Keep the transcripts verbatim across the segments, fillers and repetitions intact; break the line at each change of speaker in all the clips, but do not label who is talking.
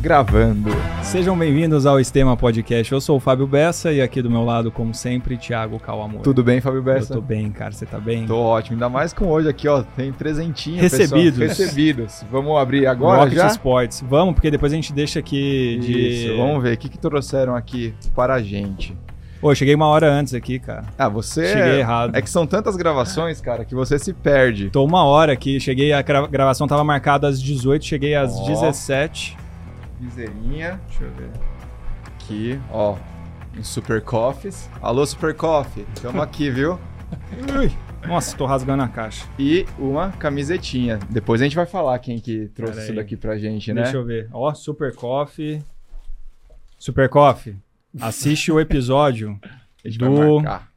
Gravando.
Sejam bem-vindos ao Estema Podcast. Eu sou o Fábio Bessa e aqui do meu lado, como sempre, Thiago Cauamor.
Tudo bem, Fábio Bessa?
Eu tô bem, cara. Você tá bem?
Tô ótimo. Ainda mais com hoje aqui, ó. Tem presentinho,
Recebidos.
Pessoal. Recebidos. Vamos abrir agora
Rocket
já?
Sports. Vamos, porque depois a gente deixa aqui de...
Isso, vamos ver. O que que trouxeram aqui para a gente?
Pô, eu cheguei uma hora antes aqui, cara.
Ah, você...
Cheguei errado.
É que são tantas gravações, cara, que você se perde.
Tô uma hora aqui. Cheguei, a gra- gravação tava marcada às dezoito, cheguei às
Ó.
dezessete.
Viseirinha.
Deixa eu ver.
Aqui, ó. Um Super Coffees. Alô, Super Coffee. Tamo aqui, viu?
Ui. Nossa, tô rasgando a caixa.
E uma camisetinha. Depois a gente vai falar quem que trouxe
Pera
isso
aí.
daqui pra gente, né?
Deixa eu ver. Ó, Super Coffee. Super Coffee. Assiste o episódio
A gente
do...
vai marcar.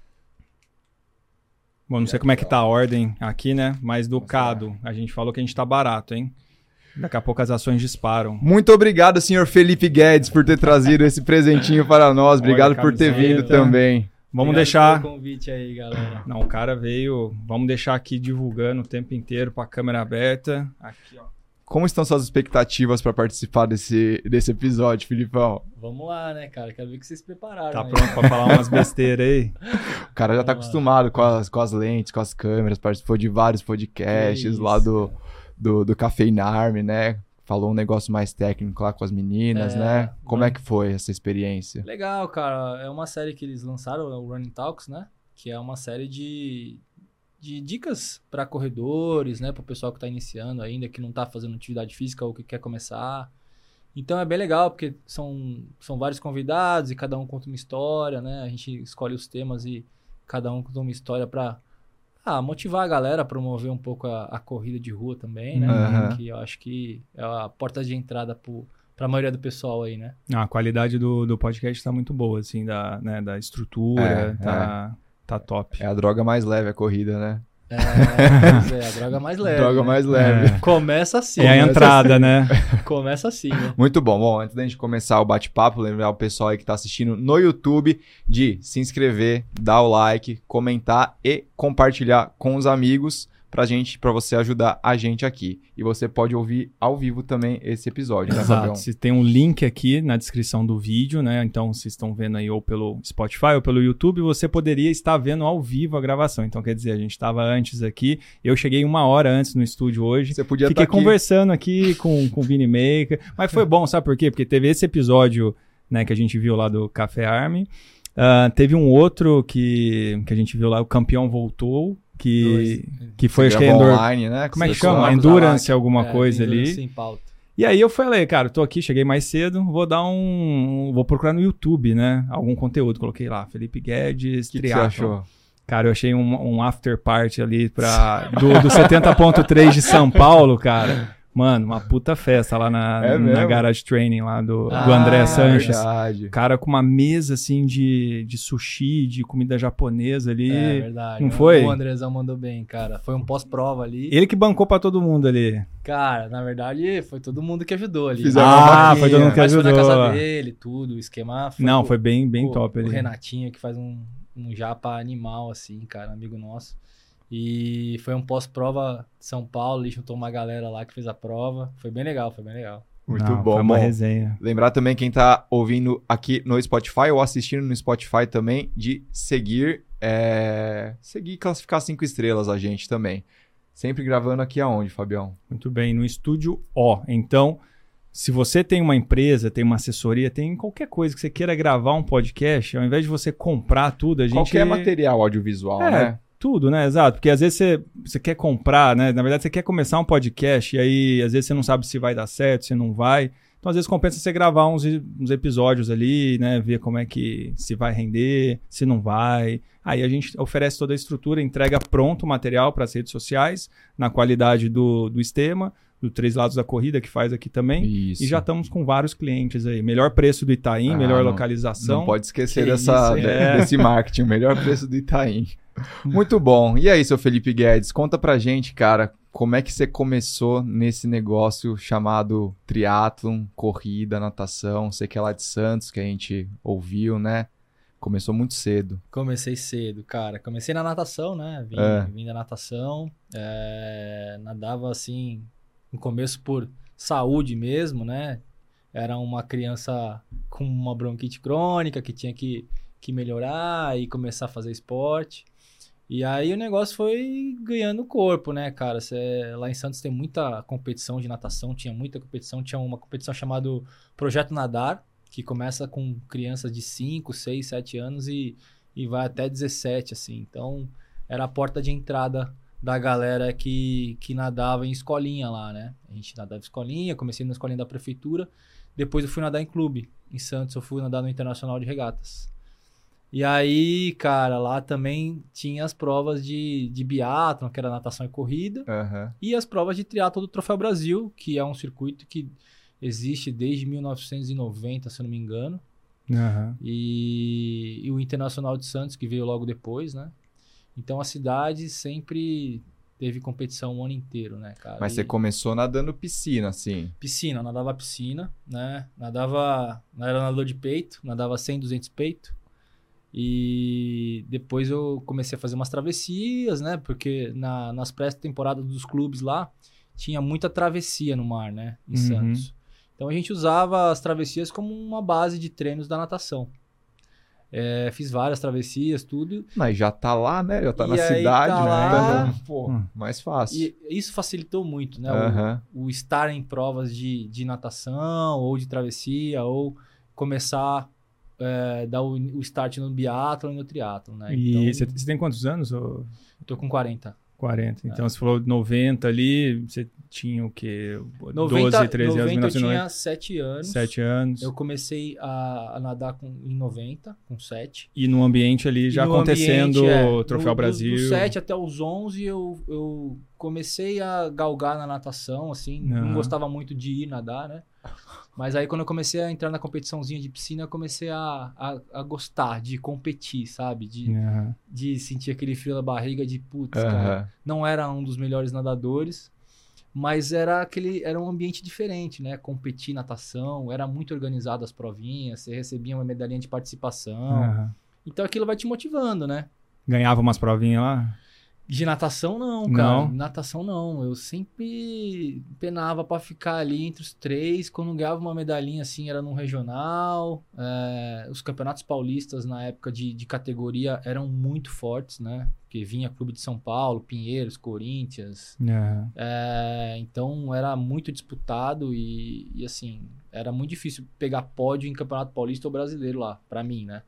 Bom, não sei como é que tá a ordem aqui, né? Mas do Cado, a gente falou que a gente tá barato, hein? Daqui a pouco as ações disparam.
Muito obrigado, senhor Felipe Guedes, por ter trazido esse presentinho para nós. Obrigado
Olha,
por ter
camiseta.
vindo também.
Vamos
Obrigado
deixar...
pelo convite aí, galera.
Não, o cara veio... Vamos deixar aqui divulgando o tempo inteiro com a câmera aberta. Aqui, ó.
Como estão suas expectativas para participar desse, desse episódio, Filipão?
Vamos lá, né, cara? Quero ver que vocês se prepararam.
Tá
aí.
pronto pra falar umas besteiras aí?
O cara já tá
Vamos lá.
acostumado com as, com as lentes, com as câmeras, participou de vários podcasts
isso,
lá do,
cara.
do, do Cafeína Army, né? Falou um negócio mais técnico lá com as meninas,
É,
né? Como
né?
é que foi essa experiência?
Legal, cara. É uma série que eles lançaram, o Running Talks, né? Que é uma série de, de dicas para corredores, né? Para o pessoal que tá iniciando ainda, que não tá fazendo atividade física ou que quer começar. Então é bem legal, porque são, são vários convidados e cada um conta uma história, né? A gente escolhe os temas e cada um conta uma história para ah, motivar a galera, promover um pouco a, a corrida de rua também, né?
Aham.
Que eu acho que é a porta de entrada para a maioria do pessoal aí, né?
Ah, a qualidade do, do podcast tá muito boa, assim, da, né, da estrutura,
É,
tá, tá top.
É a droga mais leve, a corrida, né?
É, pois é, a droga mais leve.
droga
né?
mais leve.
É.
Começa assim.
É a
começa
entrada,
assim.
né?
Começa assim, né?
Muito bom. Bom, antes da gente começar o bate-papo, lembrar o pessoal aí que tá assistindo no YouTube de se inscrever, dar o like, comentar e compartilhar com os amigos pra gente, pra você ajudar a gente aqui. E você pode ouvir ao vivo também esse episódio, né, Fabião?
Exato. Se tem um link aqui na descrição do vídeo, né? Então, vocês estão vendo aí ou pelo Spotify ou pelo YouTube, você poderia estar vendo ao vivo a gravação. Então, quer dizer, a gente estava antes aqui. Eu cheguei uma hora antes no estúdio hoje.
Você podia
Fiquei
estar aqui.
conversando aqui com, com o Vini Maker. Mas foi bom, sabe por quê? Porque teve esse episódio, né, que a gente viu lá do Café Army. Ah, teve um outro que, que a gente viu lá, o Campeão Voltou, que,
Dois.
que foi, acho que é
Gravou
endor...
online, né?
Como é que
Você
chama?
coloca os
Endurance,
alac.
alguma
É,
coisa
tem
ali.
Endurance em pauta.
E aí eu falei, cara, tô aqui, cheguei mais cedo, vou dar um... Vou procurar no YouTube, né? Algum conteúdo. Coloquei lá, Felipe Guedes,
O que, que você
triatlon.
achou?
Cara, eu achei um, um after party ali pra, do, do setenta ponto três de São Paulo, cara. Mano, uma puta festa lá na,
É
na
mesmo?
Garage Training lá do, do
Ah,
André Sanches.
Verdade.
Cara, com uma mesa assim de, de sushi, de comida japonesa ali.
É verdade.
não foi?
O Andrezão mandou bem, cara. Foi um pós-prova ali.
Ele que bancou pra todo mundo ali.
Cara, na verdade, foi todo mundo que ajudou ali.
Fizeram
Ah,
uma vaquinha.
foi todo mundo que
Mas foi na
ajudou.
casa dele, tudo, o esquema foi...
Não,
o-
foi bem, bem
o,
top ali.
O Renatinho, que faz um, um japa animal, assim, cara, amigo nosso. E foi um pós-prova de São Paulo, ele juntou uma galera lá que fez a prova. Foi bem legal, foi bem legal.
Muito
Não,
bom.
Foi uma
Bom,
resenha.
lembrar também quem tá ouvindo aqui no Spotify ou assistindo no Spotify também de seguir, é... seguir e classificar cinco estrelas a gente também. Sempre gravando aqui aonde, Fabião?
Muito bem, no Estúdio O. Então, se você tem uma empresa, tem uma assessoria, tem qualquer coisa que você queira gravar um podcast, ao invés de você comprar tudo, a gente...
Qualquer material audiovisual,
É,
né?
tudo, né? Exato. Porque às vezes você, você quer comprar, né? Na verdade, você quer começar um podcast e aí às vezes você não sabe se vai dar certo, se não vai. Então, às vezes compensa você gravar uns, uns episódios ali, né? Ver como é que se vai render, se não vai. Aí a gente oferece toda a estrutura, entrega pronto o material para as redes sociais, na qualidade do, do Estema, do Três Lados da Corrida, que faz aqui também.
Isso.
E já estamos com vários clientes aí. Melhor preço do Itaim,
Ah,
melhor
não-
localização.
Não pode esquecer
Que
dessa,
isso,
de-
é.
desse marketing, o melhor preço do Itaim. Muito bom. E aí, seu Felipe Guedes, conta pra gente, cara, como é que você começou nesse negócio chamado triatlon, corrida, natação? Sei que é lá de Santos, que a gente ouviu, né? Começou muito cedo.
Comecei cedo, cara. Comecei na natação, né? Vim,
É.
vim da natação. é, nadava assim, no começo por saúde mesmo, né? era uma criança com uma bronquite crônica que tinha que, que melhorar e começar a fazer esporte. E aí o negócio foi ganhando corpo, né, cara? Cê, lá em Santos tem muita competição de natação, tinha muita competição. Tinha uma competição chamada Projeto Nadar, que começa com crianças de cinco, seis, sete anos e, e vai até dezessete, assim. Então, era a porta de entrada da galera que, que nadava em escolinha lá, né? A gente nadava em escolinha, comecei na escolinha da prefeitura. Depois eu fui nadar em clube. Em Santos eu fui nadar no Internacional de Regatas. E aí, cara, lá também tinha as provas de, de biatlon, que era natação e corrida.
Uhum.
E as provas de triatlon do Troféu Brasil, que é um circuito que existe desde mil novecentos e noventa, se eu não me engano.
Uhum.
E, e o Internacional de Santos, que veio logo depois, né? Então a cidade sempre teve competição o ano inteiro, né, cara?
Mas
E
você começou nadando piscina, assim.
piscina, eu nadava piscina, né? Nadava, era nadador de peito, nadava cem, duzentos peito. E depois eu comecei a fazer umas travessias, né? Porque na, nas pré-temporadas dos clubes lá, tinha muita travessia no mar, né? Em
Uhum.
Santos. Então a gente usava as travessias como uma base de treinos da natação. É, fiz várias travessias, tudo.
Mas já tá lá, né? Já tá
E
na
aí
cidade,
tá
né?
lá.
Então, pô,
Hum.
mais fácil.
E isso facilitou muito, né?
Aham.
O, o estar em provas de, de natação ou de travessia ou começar é, dar o, o start no biatlon e no triatlon, né?
E
Então,
você, você tem quantos anos? Ô?
tô com quarenta.
quarenta. Então você falou noventa ali, você tinha o quê?
noventa,
doze, treze anos,
noventa eu
mil novecentos e noventa.
tinha sete anos.
sete anos.
Eu comecei a, a nadar com, em noventa, com sete.
E no ambiente ali já
E no
acontecendo
ambiente, é,
o Troféu
no-
Brasil.
Do, do sete até os onze eu, eu comecei a galgar na natação, assim. Não
Aham.
gostava muito de ir nadar, né? Mas aí quando eu comecei a entrar na competiçãozinha de piscina, eu comecei a, a, a gostar de competir, sabe? De,
Aham.
de sentir aquele frio na barriga de, putz,
Aham.
cara, não era um dos melhores nadadores, mas era aquele, era um ambiente diferente, né? Competir natação, era muito organizado as provinhas, você recebia uma medalhinha de participação.
Aham.
Então aquilo vai te motivando, né?
Ganhava umas provinhas lá?
De natação não, cara.
Não?
Natação não. Eu sempre penava pra ficar ali entre os três. Quando ganhava uma medalhinha assim, era num regional. É, os campeonatos paulistas na época de, de categoria eram muito fortes, né? Porque vinha Clube de São Paulo, Pinheiros, Corinthians.
Aham.
É, então era muito disputado e, e assim, era muito difícil pegar pódio em campeonato paulista ou brasileiro lá, pra mim, né?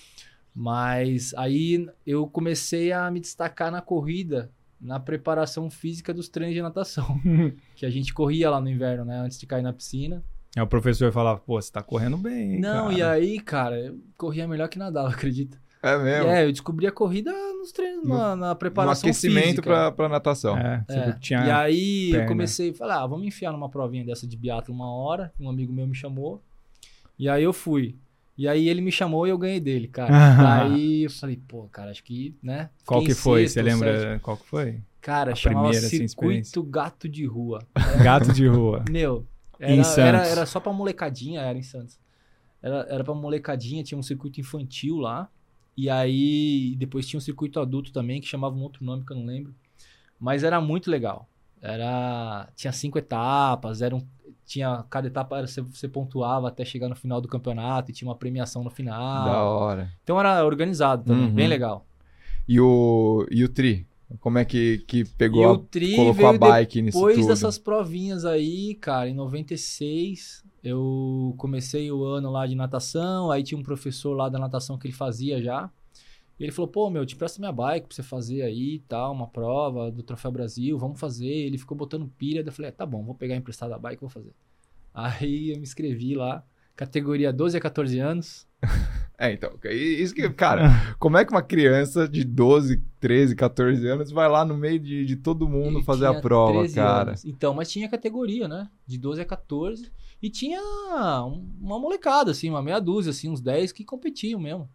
Mas aí eu comecei a me destacar na corrida, na preparação física dos treinos de natação. Que a gente corria lá no inverno, né? Antes de cair na piscina.
Aí o professor falava, pô, você tá correndo bem, hein,
Não,
cara?
e aí, cara, eu corria melhor que nadava, acredita?
É mesmo?
É, eu descobri a corrida nos treinos,
No-
na, na
No
preparação
aquecimento
física.
pra, pra natação.
É, você
É.
viu que tinha...
E aí
perna.
eu comecei a falar, ah, vamos enfiar numa provinha dessa de biatlo uma hora. Um amigo meu me chamou. E aí eu fui. E aí ele me chamou e eu ganhei dele, cara. Daí eu falei, pô, cara, acho que, né?
Qual
fiquei
que foi?
sexto
Você
ou
lembra
sétimo.
qual que foi?
Cara,
a
chamava
primeira, assim, experiência?
Circuito Gato de Rua.
Gato de rua.
Meu,
Em
era,
Santos.
era, era só pra molecadinha, era em Santos. Era, era pra molecadinha, tinha um circuito infantil lá. E aí depois tinha um circuito adulto também, que chamava um outro nome que eu não lembro. Mas era muito legal. Era, tinha cinco etapas, eram, tinha, cada etapa era, você, você pontuava até chegar no final do campeonato e tinha uma premiação no final.
Da hora.
Então era organizado também,
Uhum.
bem legal.
E o, e o tri? Como é que, que pegou
E
a,
o tri
colocou
veio
a bike nisso
depois
tudo?
dessas provinhas aí, cara, em noventa e seis, eu comecei o ano lá de natação, aí tinha um professor lá da natação que ele fazia já. E ele falou, pô, meu, te presta minha bike pra você fazer aí e tal, uma prova do Troféu Brasil, vamos fazer. Ele ficou botando pilha, daí eu falei, é, tá bom, vou pegar emprestado a bike e vou fazer. Aí eu me inscrevi lá, categoria doze a catorze anos.
É, então, isso que, cara, como é que uma criança de doze, treze, catorze anos vai lá no meio de, de todo mundo
E
fazer a
tinha
prova,
treze
cara?
anos. Então, mas tinha categoria, né? De doze a catorze. E tinha um- uma molecada, assim, uma meia dúzia, assim, uns dez que competiam mesmo.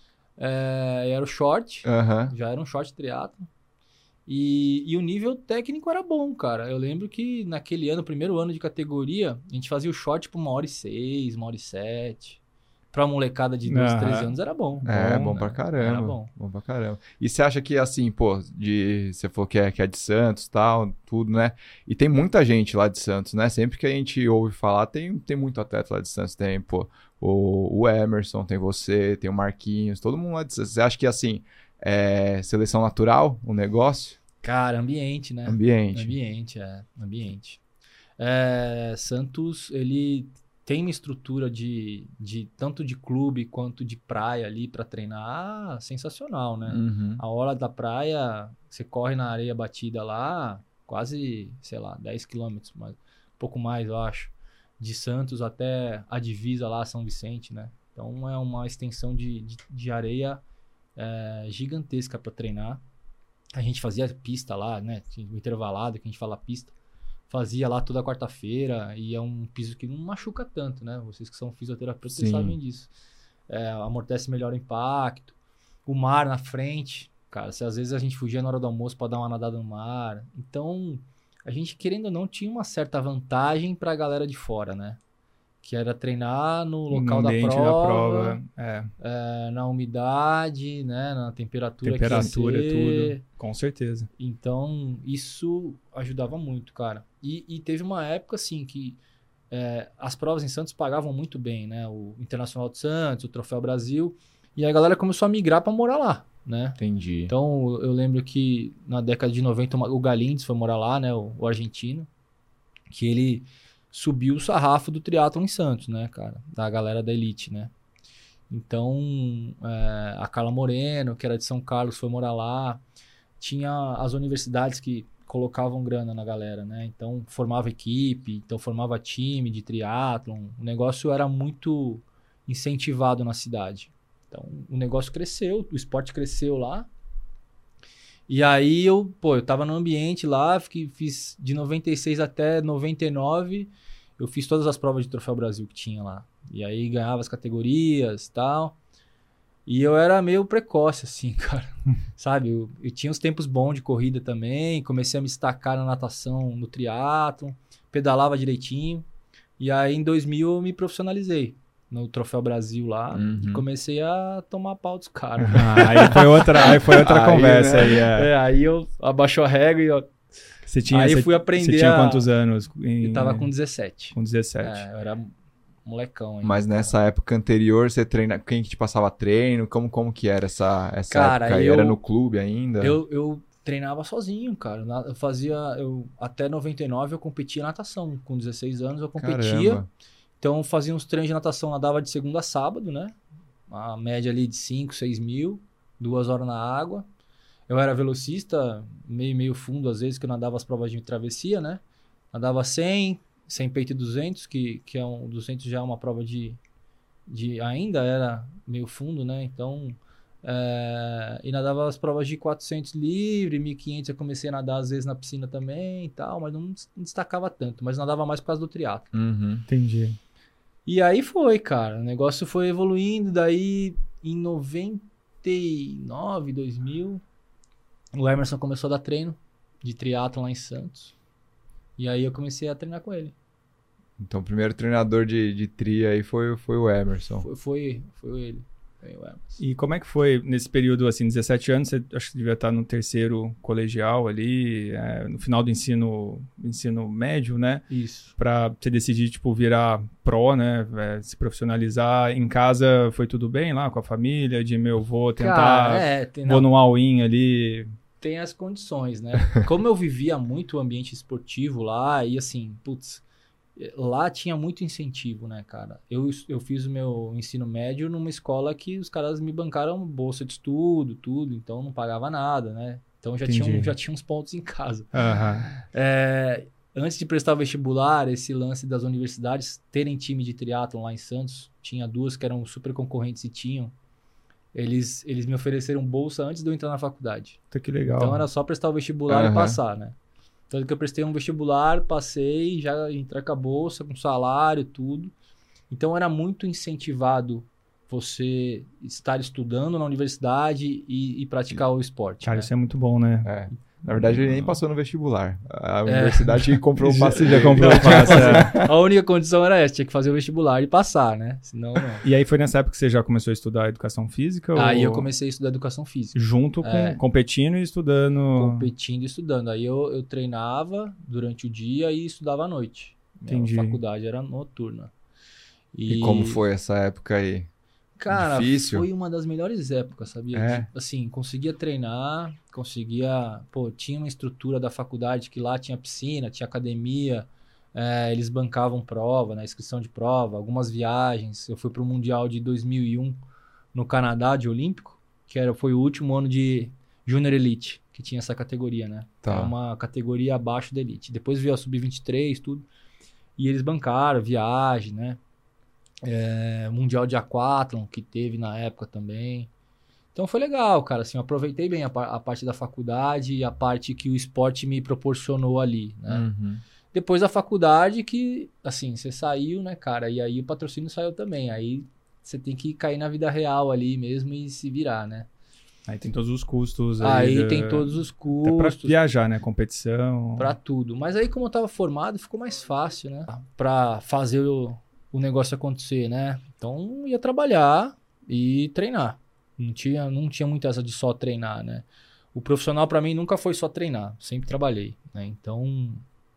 É, era o short,
Aham.
já era um short triatlo. E, e o nível técnico era bom, cara. Eu lembro que naquele ano, primeiro ano de categoria, a gente fazia o short por uma hora e seis, uma hora e sete. pra molecada de doze,
Aham.
treze anos era bom.
É, bom,
né?
pra caramba.
Era bom.
Bom pra caramba. E você acha que, assim, pô, de, você falou que é, que é de Santos e tal, tudo, né? E tem muita gente lá de Santos, né? Sempre que a gente ouve falar, tem, tem muito atleta lá de Santos. Tem, pô, o, o Emerson, tem você, tem o Marquinhos, todo mundo lá de Santos. Você acha que, assim, é seleção natural o negócio?
Cara, ambiente, né?
Ambiente.
Ambiente, é. Ambiente. É, Santos, ele tem uma estrutura de, de tanto de clube quanto de praia ali pra treinar ah, sensacional, né?
Uhum.
A hora da praia, você corre na areia batida lá, quase, sei lá, dez quilômetros, mas um pouco mais, eu acho, de Santos até a divisa lá, São Vicente, né? Então é uma extensão de, de, de areia é, gigantesca para treinar. A gente fazia pista lá, né? O intervalado, que a gente fala pista. Fazia lá toda quarta-feira e é um piso que não machuca tanto, né? Vocês que são fisioterapeutas, vocês
Sim.
sabem disso. É, amortece melhor o impacto. O mar na frente, cara, se às vezes a gente fugia na hora do almoço para dar uma nadada no mar. Então, a gente, querendo ou não, tinha uma certa vantagem para a galera de fora, né? Que era treinar no local
No
da
ambiente
prova,
da prova, é.
é, na umidade, né? Na temperatura,
Temperatura,
que ia ser.
tudo. Com certeza.
Então, isso ajudava muito, cara. E, e teve uma época, assim, que é, as provas em Santos pagavam muito bem, né? O Internacional de Santos, o Troféu Brasil. E a galera começou a migrar para morar lá, né?
Entendi.
Então, eu lembro que na década de noventa, o Galindes foi morar lá, né? O, o argentino. Que ele subiu o sarrafo do triatlon em Santos, né, cara? Da galera da elite, né? Então, é, a Carla Moreno, que era de São Carlos, foi morar lá. Tinha as universidades que colocavam grana na galera, né? Então, formava equipe, então formava time de triatlon. O negócio era muito incentivado na cidade. Então, o negócio cresceu, o esporte cresceu lá. E aí, eu, pô, eu tava no ambiente lá, fiquei, fiz de noventa e seis até noventa e nove, eu fiz todas as provas de Troféu Brasil que tinha lá. E aí, ganhava as categorias e tal. E eu era meio precoce, assim, cara. Sabe? Eu, eu tinha uns tempos bons de corrida também. Comecei a me destacar na natação, no triatlon. Pedalava direitinho. E aí, em dois mil, eu me profissionalizei no Troféu Brasil lá.
Uhum.
E comecei a tomar pau dos caras.
Ah, aí foi outra, aí foi outra
Aí,
conversa.
né?
Aí, é.
É, aí eu abaixou a régua e eu,
Você tinha,
aí eu
você-
fui aprender
Você tinha
a-
quantos anos? Em,
eu tava com dezessete.
com dezessete.
É, eu era molecão ainda.
Mas nessa época anterior, você treina... Quem que te passava treino? Como, como que era essa, essa
Cara,
época? aí?
eu-
Era no clube ainda?
Eu, eu treinava sozinho, cara. Na- Eu fazia... Eu, até noventa e nove eu competia natação. Com dezesseis anos eu competia.
Caramba.
Então eu fazia uns treinos de natação, nadava de segunda a sábado, né? A média ali de cinco, seis mil. Duas horas na água. Eu era velocista, meio meio fundo às vezes, que eu nadava as provas de travessia, né? Nadava cem, cem peito e duzentos, que, que é um... duzentos já é uma prova de... de ainda era meio fundo, né? Então... É, e nadava as provas de quatrocentos livre, mil e quinhentos eu comecei a nadar às vezes na piscina também e tal, mas não destacava tanto, mas nadava mais por causa do triatlo.
Uhum.
Entendi.
E aí foi, cara, o negócio foi evoluindo, daí em noventa e nove, dois mil, o Emerson começou a dar treino de triatlo lá em Santos, e aí eu comecei a treinar com ele.
Então, o primeiro treinador de, de tri aí foi, foi o Emerson.
Foi, foi, foi ele. Foi o Emerson.
E como é que foi nesse período, assim, dezessete anos, você acho que devia estar no terceiro colegial ali, é, no final do ensino, ensino médio, né?
Isso.
Pra você decidir, tipo, virar pró, né? É, se profissionalizar. Em casa foi tudo bem lá com a família? De, meu, vou tentar,
Cara, é, tem,
vou no all-in ali.
tem as condições, né? Como eu vivia muito o ambiente esportivo lá, e assim, putz, lá tinha muito incentivo, né, cara? Eu, eu fiz o meu ensino médio numa escola que os caras me bancaram bolsa de estudo, tudo, então não pagava nada, né? Então já tinha,
Entendi.
já tinha uns pontos em casa.
Aham.
É, antes de prestar o vestibular, esse lance das universidades terem time de triatlon lá em Santos, tinha duas que eram super concorrentes e tinham, eles, eles me ofereceram bolsa antes de eu entrar na faculdade.
Puta, que legal.
Então era só prestar o vestibular
Aham.
e passar, né? Tanto que eu prestei um vestibular, passei, já entrei com a bolsa, com salário, tudo. Então era muito incentivado você estar estudando na universidade e, e praticar o esporte.
Cara,
né?
isso é muito bom, né?
É. Na verdade, ele nem passou no vestibular. A universidade comprou o passe.
Já comprou o passe, é.
A única condição era essa, tinha que fazer o vestibular e passar, né? Senão, não.
E aí foi nessa época que você já começou a estudar educação física?
Aí
ou...
eu comecei a estudar educação física.
Junto com
É.
competindo e estudando?
Competindo e estudando. Aí eu, eu treinava durante o dia e estudava à noite.
Entendi.
Minha faculdade era noturna.
E... e como foi essa época aí?
Cara,
Difícil?
foi uma das melhores épocas, sabia?
É.
Tipo, assim, conseguia treinar, conseguia... Pô, tinha uma estrutura da faculdade que lá tinha piscina, tinha academia, é, eles bancavam prova, né, inscrição de prova, algumas viagens. Eu fui pro Mundial de dois mil e um no Canadá, de Olímpico, que era, foi o último ano de Junior Elite, que tinha essa categoria, né?
Tá.
É uma categoria abaixo da Elite. Depois veio a sub vinte e três, tudo. E eles bancaram viagem, né? É, mundial de aquatlon que teve na época também. Então foi legal, cara, assim, eu aproveitei bem a, a parte da faculdade e a parte que o esporte me proporcionou ali, né?
Uhum.
Depois da faculdade que, assim, você saiu, né, cara, e aí o patrocínio saiu também, aí você tem que cair na vida real ali mesmo e se virar, né?
Aí tem todos os custos. Aí,
Aí
da...
tem todos os
Até pra
custos.
viajar, né? Competição.
Pra tudo. Mas aí como eu tava formado, ficou mais fácil, né? Pra fazer o... o negócio acontecer, né? Então ia trabalhar e treinar. Não tinha, não tinha muito essa de só treinar, né? O profissional para mim nunca foi só treinar, sempre trabalhei, né? Então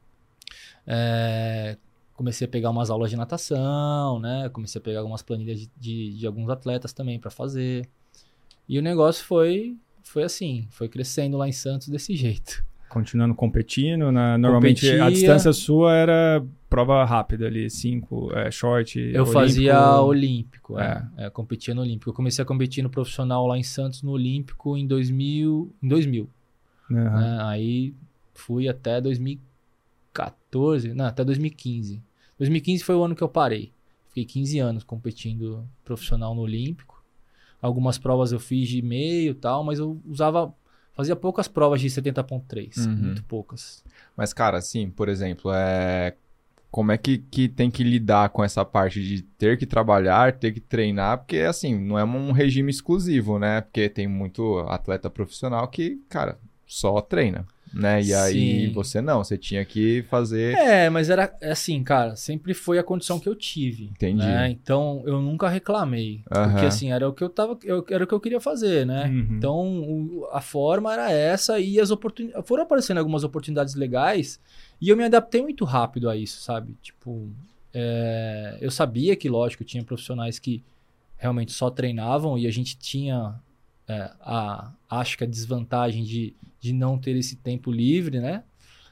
é, comecei a pegar umas aulas de natação, né? Comecei a pegar algumas planilhas de, de, de alguns atletas também para fazer. E o negócio foi, foi assim, foi crescendo lá em Santos desse jeito.
Continuando competindo, na, normalmente
Competia.
a distância sua era prova rápida ali, cinco, é, short,
Eu
olímpico.
fazia olímpico, é.
É.
É, competia no olímpico. Eu comecei a competir no profissional lá em Santos, no olímpico, em dois mil, em dois mil.
Uhum.
Né? Aí fui até dois mil e quatorze, não, até dois mil e quinze. dois mil e quinze foi o ano que eu parei. Fiquei quinze anos competindo profissional no olímpico. Algumas provas eu fiz de meio e tal, mas eu usava... Fazia poucas provas de setenta ponto três,
Uhum.
muito poucas.
Mas, cara, assim, por exemplo, é... como é que, que tem que lidar com essa parte de ter que trabalhar, ter que treinar? Porque, assim, não é um regime exclusivo, né? Porque tem muito atleta profissional que, cara, só treina, né? E aí
Sim.
você não, você tinha que fazer...
É, mas era assim, cara, sempre foi a condição que eu tive.
Entendi.
Né? Então, eu nunca reclamei.
Aham.
Porque, assim, era o que eu tava, eu, era o que eu queria fazer, né?
Uhum.
Então, o- a forma era essa e as oportunidades... Foram aparecendo algumas oportunidades legais e eu me adaptei muito rápido a isso, sabe? Tipo, é, eu sabia que, lógico, tinha profissionais que realmente só treinavam e a gente tinha... É, a, acho que a desvantagem de, de não ter esse tempo livre, né?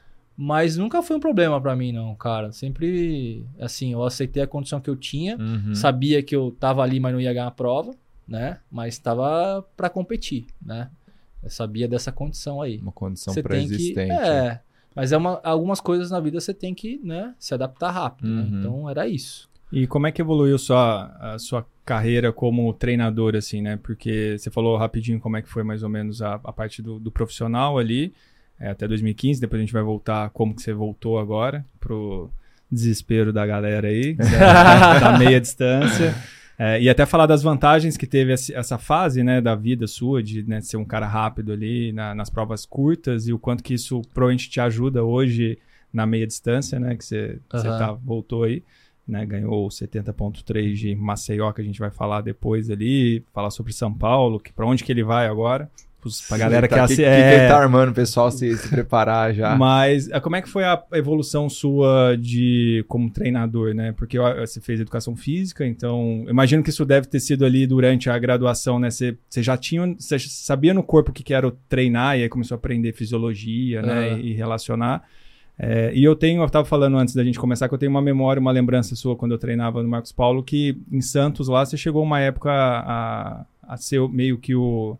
Mas nunca foi um problema pra mim, não, cara. Sempre, assim, eu aceitei a condição que eu tinha,
Uhum.
sabia que eu tava ali, mas não ia ganhar a prova, né? Mas tava pra competir, né? Eu sabia dessa condição aí.
Uma condição
Você tem que,
pré-existente.
é, mas é uma, algumas coisas na vida você tem que, né, se adaptar rápido, né?
Uhum.
Então era isso.
E como é que evoluiu sua, a sua carreira como treinador, assim, né? Porque você falou rapidinho como é que foi mais ou menos a, a parte do, do profissional ali, é, até dois mil e quinze, depois a gente vai voltar como que você voltou agora, pro desespero da galera aí, da, da meia distância. É, e até falar das vantagens que teve essa, essa fase, né, da vida sua, de, né, ser um cara rápido ali na, nas provas curtas e o quanto que isso provavelmente te ajuda hoje na meia distância, né, que você, você
Aham.
tá, voltou aí. Né, ganhou o setenta ponto três de Maceió, que a gente vai falar depois ali, falar sobre São Paulo, que para onde que ele vai agora, pra galera que,
tá,
assi-
que,
é...
que ele tá armando o pessoal se, se preparar já.
Mas é, como é que foi a evolução sua de como treinador, né? Porque ó, você fez educação física, então eu imagino que isso deve ter sido ali durante a graduação, né? Você, você já tinha, você sabia no corpo o que que era o treinar e aí começou a aprender fisiologia, né?
Uhum.
E, e relacionar. É, e eu tenho, eu estava falando antes da gente começar, que eu tenho uma memória, uma lembrança sua quando eu treinava no Marcos Paulo, que em Santos lá você chegou uma época a, a ser meio que o,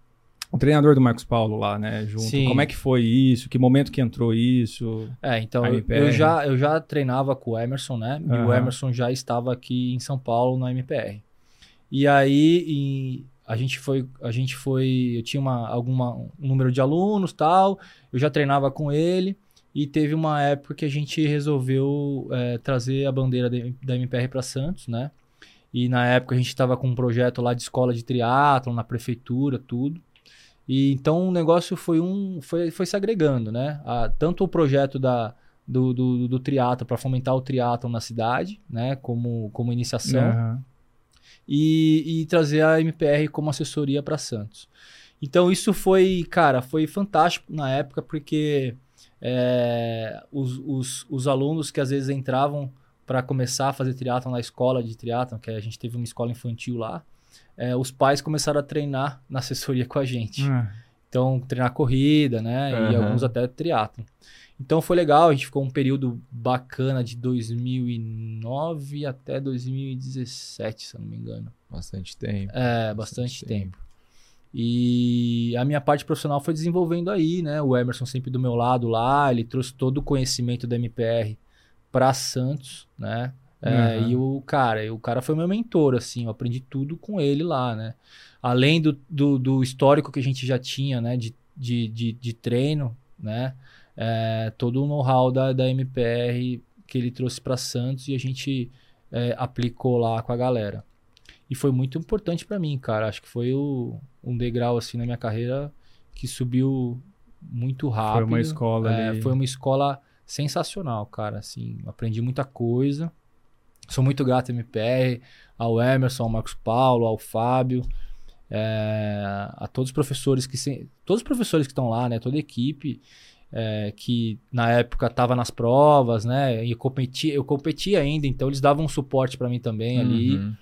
o treinador do Marcos Paulo lá, né? Junto.
Sim.
Como é que foi isso? Que momento que entrou isso?
É, então
A
eu,
M P R.
eu já, eu já treinava com o Emerson, né? E o
Aham.
Emerson já estava aqui em São Paulo na M P R. E aí e a gente foi, a gente foi, eu tinha uma, alguma, um número de alunos tal, eu já treinava com ele e teve uma época que a gente resolveu é, trazer a bandeira de- da M P R para Santos, né? E na época a gente estava com um projeto lá de escola de triatlon na prefeitura, tudo. E então o negócio foi, um, foi, foi se agregando, né? A, tanto o projeto da, do, do, do triatlo para fomentar o triatlo na cidade, né? Como, como iniciação.
Uhum.
E, e trazer a M P R como assessoria para Santos. Então isso foi, cara, foi fantástico na época, porque é, os, os, os alunos que às vezes entravam para começar a fazer triatlon na escola de triatlon, que a gente teve uma escola infantil lá, é, os pais começaram a treinar na assessoria com a gente.
Uhum.
Então, treinar corrida, né?
Uhum.
E alguns até triatlon. Então foi legal, a gente ficou um período bacana de dois mil e nove até dois mil e dezessete, se eu não me engano.
Bastante tempo.
É, bastante, bastante tempo. tempo. E a minha parte profissional foi desenvolvendo aí, né? O Emerson sempre do meu lado lá, ele trouxe todo o conhecimento da M P R para Santos, né? É,
uhum.
E o cara, o cara foi meu mentor, assim, eu aprendi tudo com ele lá, né? Além do, do, do histórico que a gente já tinha, né? De, de, de, de treino, né? É, todo o know-how da, da M P R que ele trouxe para Santos e a gente é, aplicou lá com a galera. E foi muito importante para mim, cara. Acho que foi o, um degrau assim na minha carreira que subiu muito rápido.
Foi uma escola
é,
ali.
Foi uma escola sensacional, cara. Assim, aprendi muita coisa. Sou muito grato ao M P R, ao Emerson, ao Marcos Paulo, ao Fábio, é, a todos os professores que se, todos os professores que estão lá, né? Toda a equipe. É, que na época estava nas provas, né? E eu competia, eu competia ainda, então eles davam um suporte para mim também ali.
Uhum.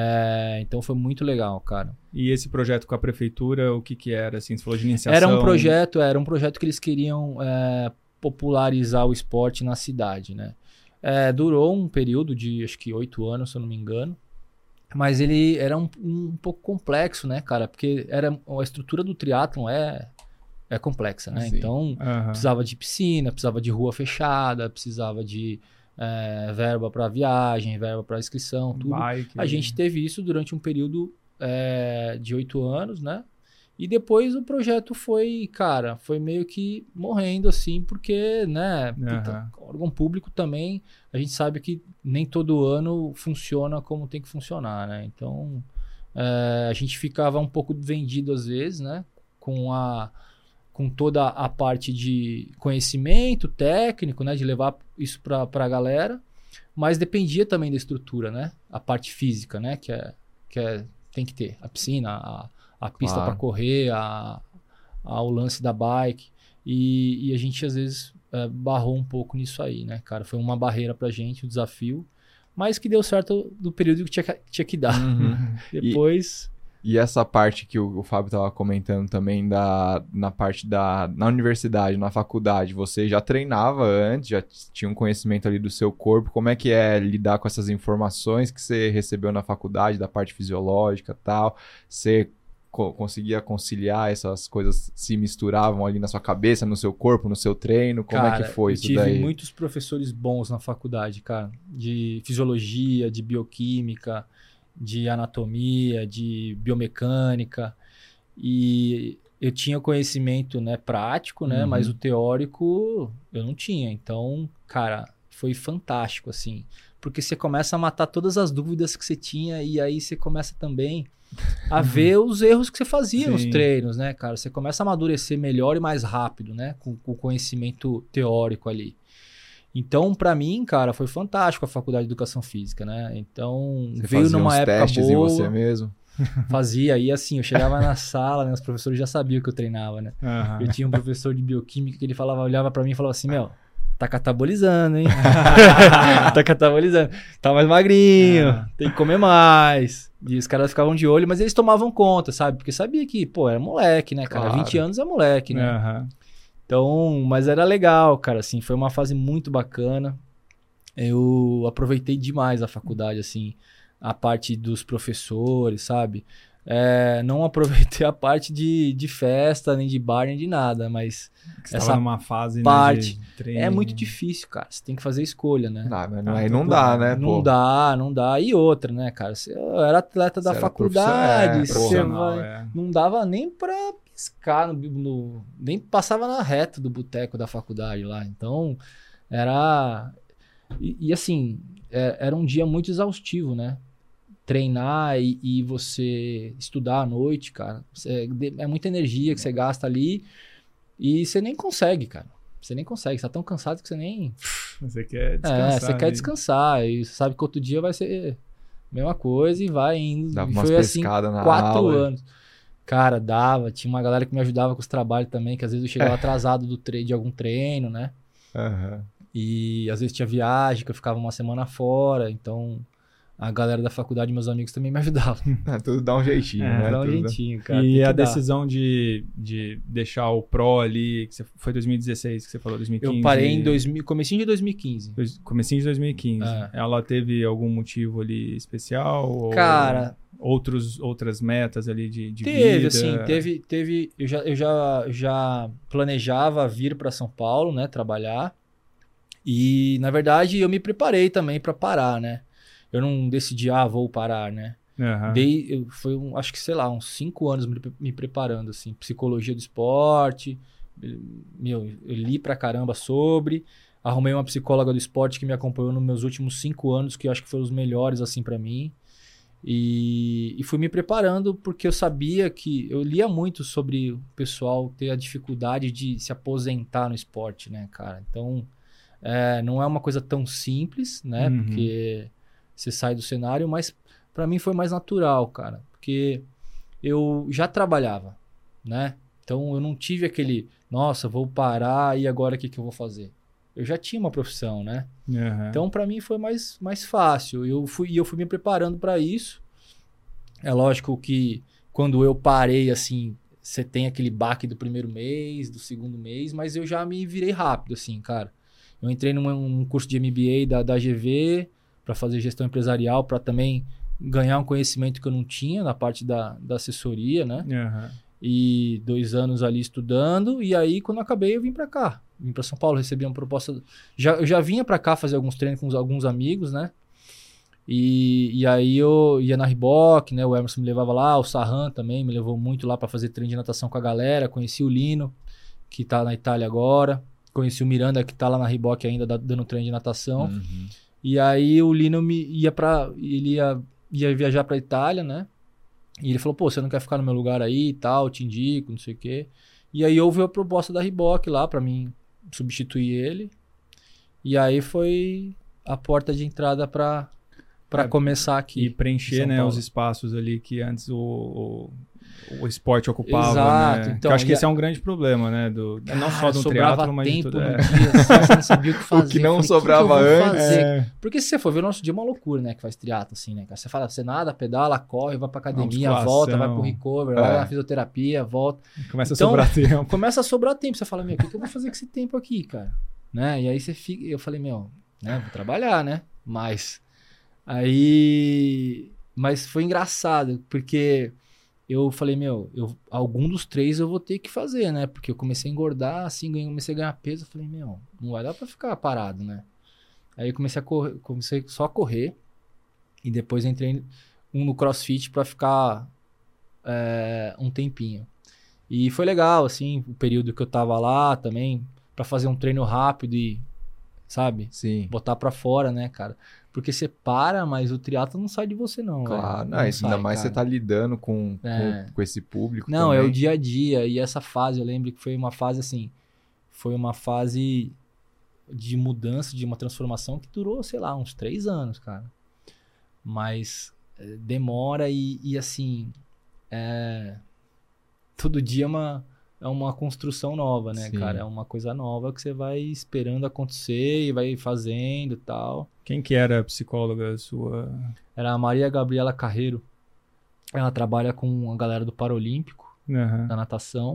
É, então foi muito legal, cara.
E esse projeto com a prefeitura, o que que era? Assim, você falou de iniciação.
Era um projeto, era um projeto que eles queriam é, popularizar o esporte na cidade, né? É, durou um período de acho que oito anos, se eu não me engano. Mas ele era um, um pouco complexo, né, cara? Porque era, a estrutura do triatlon é... É complexa, né?
Sim.
Então,
uhum.
precisava de piscina, precisava de rua fechada, precisava de é, verba para viagem, verba para inscrição, tudo.
Bike.
A gente teve isso durante um período é, de oito anos, né? E depois o projeto foi, cara, foi meio que morrendo, assim, porque, né? Puta,
uhum.
órgão público também, a gente sabe que nem todo ano funciona como tem que funcionar, né? Então, é, a gente ficava um pouco vendido às vezes, né? Com a... com toda a parte de conhecimento técnico, né, de levar isso para a galera, mas dependia também da estrutura, né, a parte física, né, que é, que é tem que ter a piscina, a, a pista
Claro.
para correr, a, a, o lance da bike, e, e a gente às vezes é, barrou um pouco nisso aí, né, cara, foi uma barreira pra gente, o um desafio, mas que deu certo no período que tinha, que tinha que dar.
Uhum.
Depois...
E essa parte que o, o Fábio estava comentando também da, na parte da na universidade, na faculdade, você já treinava antes, já tinha um conhecimento ali do seu corpo, como é que é lidar com essas informações que você recebeu na faculdade, da parte fisiológica e tal, você co- conseguia conciliar essas coisas, se misturavam ali na sua cabeça, no seu corpo, no seu treino, como
cara,
é que foi
eu
isso
tive
daí?
muitos professores bons na faculdade, cara, de fisiologia, de bioquímica, de anatomia, de biomecânica, e eu tinha conhecimento, né, prático, né,
Uhum.
mas o teórico eu não tinha. Então, cara, foi fantástico, assim, porque você começa a matar todas as dúvidas que você tinha e aí você começa também a ver os erros que você fazia
Sim.
nos treinos, né, cara? Você começa a amadurecer melhor e mais rápido, né, com, com o conhecimento teórico ali. Então, pra mim, cara, foi fantástico a faculdade de Educação Física, né? Então,
Você
veio
fazia
numa
uns
época
testes
boa.
em você mesmo?
Fazia, e assim, eu chegava na sala, né? Os professores já sabiam que eu treinava, né?
Uhum.
Eu tinha um professor de bioquímica que ele falava, olhava pra mim e falava assim, meu, tá catabolizando, hein? Tá catabolizando. Tá mais magrinho,
Ah.
tem que comer mais. E os caras ficavam de olho, mas eles tomavam conta, sabe? Porque sabia que, pô, era moleque, né, cara?
Claro.
vinte anos é moleque, né?
Uhum.
Então, mas era legal, cara, assim, foi uma fase muito bacana. Eu aproveitei demais a faculdade, assim, a parte dos professores, sabe? É, não aproveitei a parte de, de festa, nem de bar, nem de nada, mas
Você
essa
tava numa fase,
parte
né, de treino.
é muito difícil, cara. Você tem que fazer escolha, né?
Não, mas
Ah,
aí
então
não dá, né,
Não
pô?
dá, não dá. E outra, né, cara? Você- Eu era atleta da
Você era
faculdade,
profissional, é,
você
Profissional,
vai-
é.
não dava nem pra piscar, no, no- nem passava na reta do boteco da faculdade lá. Então, era... E, e, assim, é- era um dia muito exaustivo, né? treinar e, e você estudar à noite, cara, é, é muita energia que você gasta ali e você nem consegue, cara. Você nem consegue, você tá tão cansado que você nem...
Você quer descansar.
É, você quer descansar e você sabe que outro dia vai ser a mesma coisa e vai indo.
Dava
E
umas
foi assim,
pescadas na
quatro
aula.
anos. Cara, dava. Tinha uma galera que me ajudava com os trabalhos também, que às vezes eu chegava atrasado do tre- de algum treino, né?
Aham.
E às vezes tinha viagem, que eu ficava uma semana fora, então a galera da faculdade, meus amigos também me ajudavam.
Ah, tudo dá um jeitinho,
É,
né?
Dá um
Tudo dá-
jeitinho, cara.
E
tem
a
que dar.
decisão de, de deixar o Pro ali, que você, foi dois mil e dezesseis que você falou, dois mil e quinze?
Eu parei em dois mil, comecinho de dois mil e quinze.
Dois- Comecinho de dois mil e quinze.
É.
Ela teve algum motivo ali especial? Ou
Cara,
outros, outras metas ali de, de
teve,
vida?
assim, teve, teve, eu já, eu já, já planejava vir para São Paulo, né, trabalhar, e na verdade eu me preparei também para parar, né, eu não decidi, ah, vou parar, né,
Aham.
Dei, eu, foi, um, acho que, sei lá, uns cinco anos me, me preparando, assim, psicologia do esporte, meu, eu li pra caramba sobre, arrumei uma psicóloga do esporte que me acompanhou nos meus últimos cinco anos, que eu acho que foram os melhores, assim, pra mim. E, e fui me preparando porque eu sabia que... Eu lia muito sobre o pessoal ter a dificuldade de se aposentar no esporte, né, cara? Então, é, não é uma coisa tão simples, né?
Uhum.
Porque você sai do cenário, mas pra mim foi mais natural, cara. Porque eu já trabalhava, né? Então, eu não tive aquele... Nossa, vou parar e agora o que, que eu vou fazer? Eu já tinha uma profissão, né?
Aham.
Então, para mim, foi mais, mais fácil. Eu fui, e eu fui me preparando para isso. É lógico que quando eu parei, assim, você tem aquele baque do primeiro mês, do segundo mês, mas eu já me virei rápido, assim, cara. Eu entrei num um curso de M B A da, da G V para fazer gestão empresarial, para também ganhar um conhecimento que eu não tinha na parte da, da assessoria, né?
Aham.
E dois anos ali estudando, e aí quando eu acabei eu vim pra cá, vim pra São Paulo, recebi uma proposta, já, eu já vinha pra cá fazer alguns treinos com os- alguns amigos, né, e, e aí eu ia na Reebok, né, o Emerson me levava lá, o Sarran também me levou muito lá pra fazer treino de natação com a galera, conheci o Lino, que tá na Itália agora, conheci o Miranda, que tá lá na Reebok ainda, da- dando treino de natação,
Uhum.
e aí o Lino me ia pra, ele ia, ia viajar pra Itália, né, e ele falou, pô, você não quer ficar no meu lugar aí e tal, te indico, não sei o quê. E aí houve a proposta da Reebok lá pra mim substituir ele. E aí foi a porta de entrada pra, pra
É,
começar aqui.
E preencher,
São
né,
Paulo.
os espaços ali que antes o, o, o esporte ocupava,
Exato,
né?
então,
Que eu acho que
e
esse
a-
é um grande problema, né? Do, não só
Cara,
do
sobrava
triatlo, mas de
tempo
tudo.
no
É.
dia, assim, você não sabia o que fazer.
que não
Eu falei,
sobrava
que que eu vou
antes?
fazer?
É.
Porque se você for ver, o nosso dia é uma loucura, né? Que faz triatlo, assim, né? cara? Você fala, você nada, pedala, corre, vai pra academia,
musculação.
volta, vai pro recover,
É.
vai na fisioterapia, volta.
Começa
Então,
a sobrar tempo.
Começa a sobrar tempo. Você fala, meu, o que, que eu vou fazer com esse tempo aqui, cara? Né? E aí você fica... Eu falei, meu, né? Vou trabalhar, né? Mas... Aí... Mas foi engraçado, porque eu falei, meu, eu, algum dos três eu vou ter que fazer, né? Porque eu comecei a engordar, assim, ganhei- comecei a ganhar peso. Eu falei, meu, não vai dar pra ficar parado, né? Aí eu comecei a correr, comecei só a correr. E depois entrei um no CrossFit pra ficar é, um tempinho. E foi legal, assim, o período que eu tava lá também, pra fazer um treino rápido e, sabe,
Sim.
botar pra fora, né, cara? Porque você para, mas o triatlo não sai de você, não.
Claro,
velho.
não, isso ainda
sai,
mais
cara.
você tá lidando com,
É.
com, com esse público
Não,
também.
é o dia a dia. E essa fase, eu lembro que foi uma fase assim, foi uma fase de mudança, de uma transformação que durou, sei lá, uns três anos, cara. Mas é, demora e, e assim, é, todo dia é uma, é uma construção nova, né,
Sim.
cara? É uma coisa nova que você vai esperando acontecer e vai fazendo e tal.
Quem que era a psicóloga sua?
Era a Maria Gabriela Carreiro. Ela trabalha com a galera do Paralímpico,
Aham.
da natação.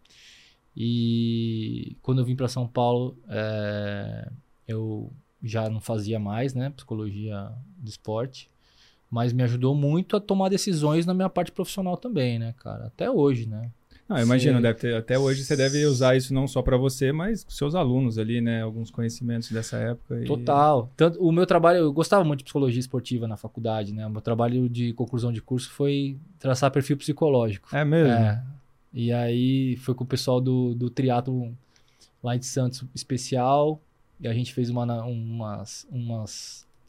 E quando eu vim para São Paulo, é, eu já não fazia mais, né, psicologia do esporte, mas me ajudou muito a tomar decisões na minha parte profissional também, né, cara? Até hoje, né?
Não, eu imagino,
Você-
deve ter, até hoje você deve usar isso não só para você, mas com seus alunos ali, né? Alguns conhecimentos dessa época. E...
Total. Tanto, o meu trabalho, eu gostava muito de psicologia esportiva na faculdade, né? O meu trabalho de conclusão de curso foi traçar perfil psicológico.
É mesmo?
É. E aí foi com o pessoal do, do triatlo lá de Santos especial. E a gente fez uma, na- umas, umas,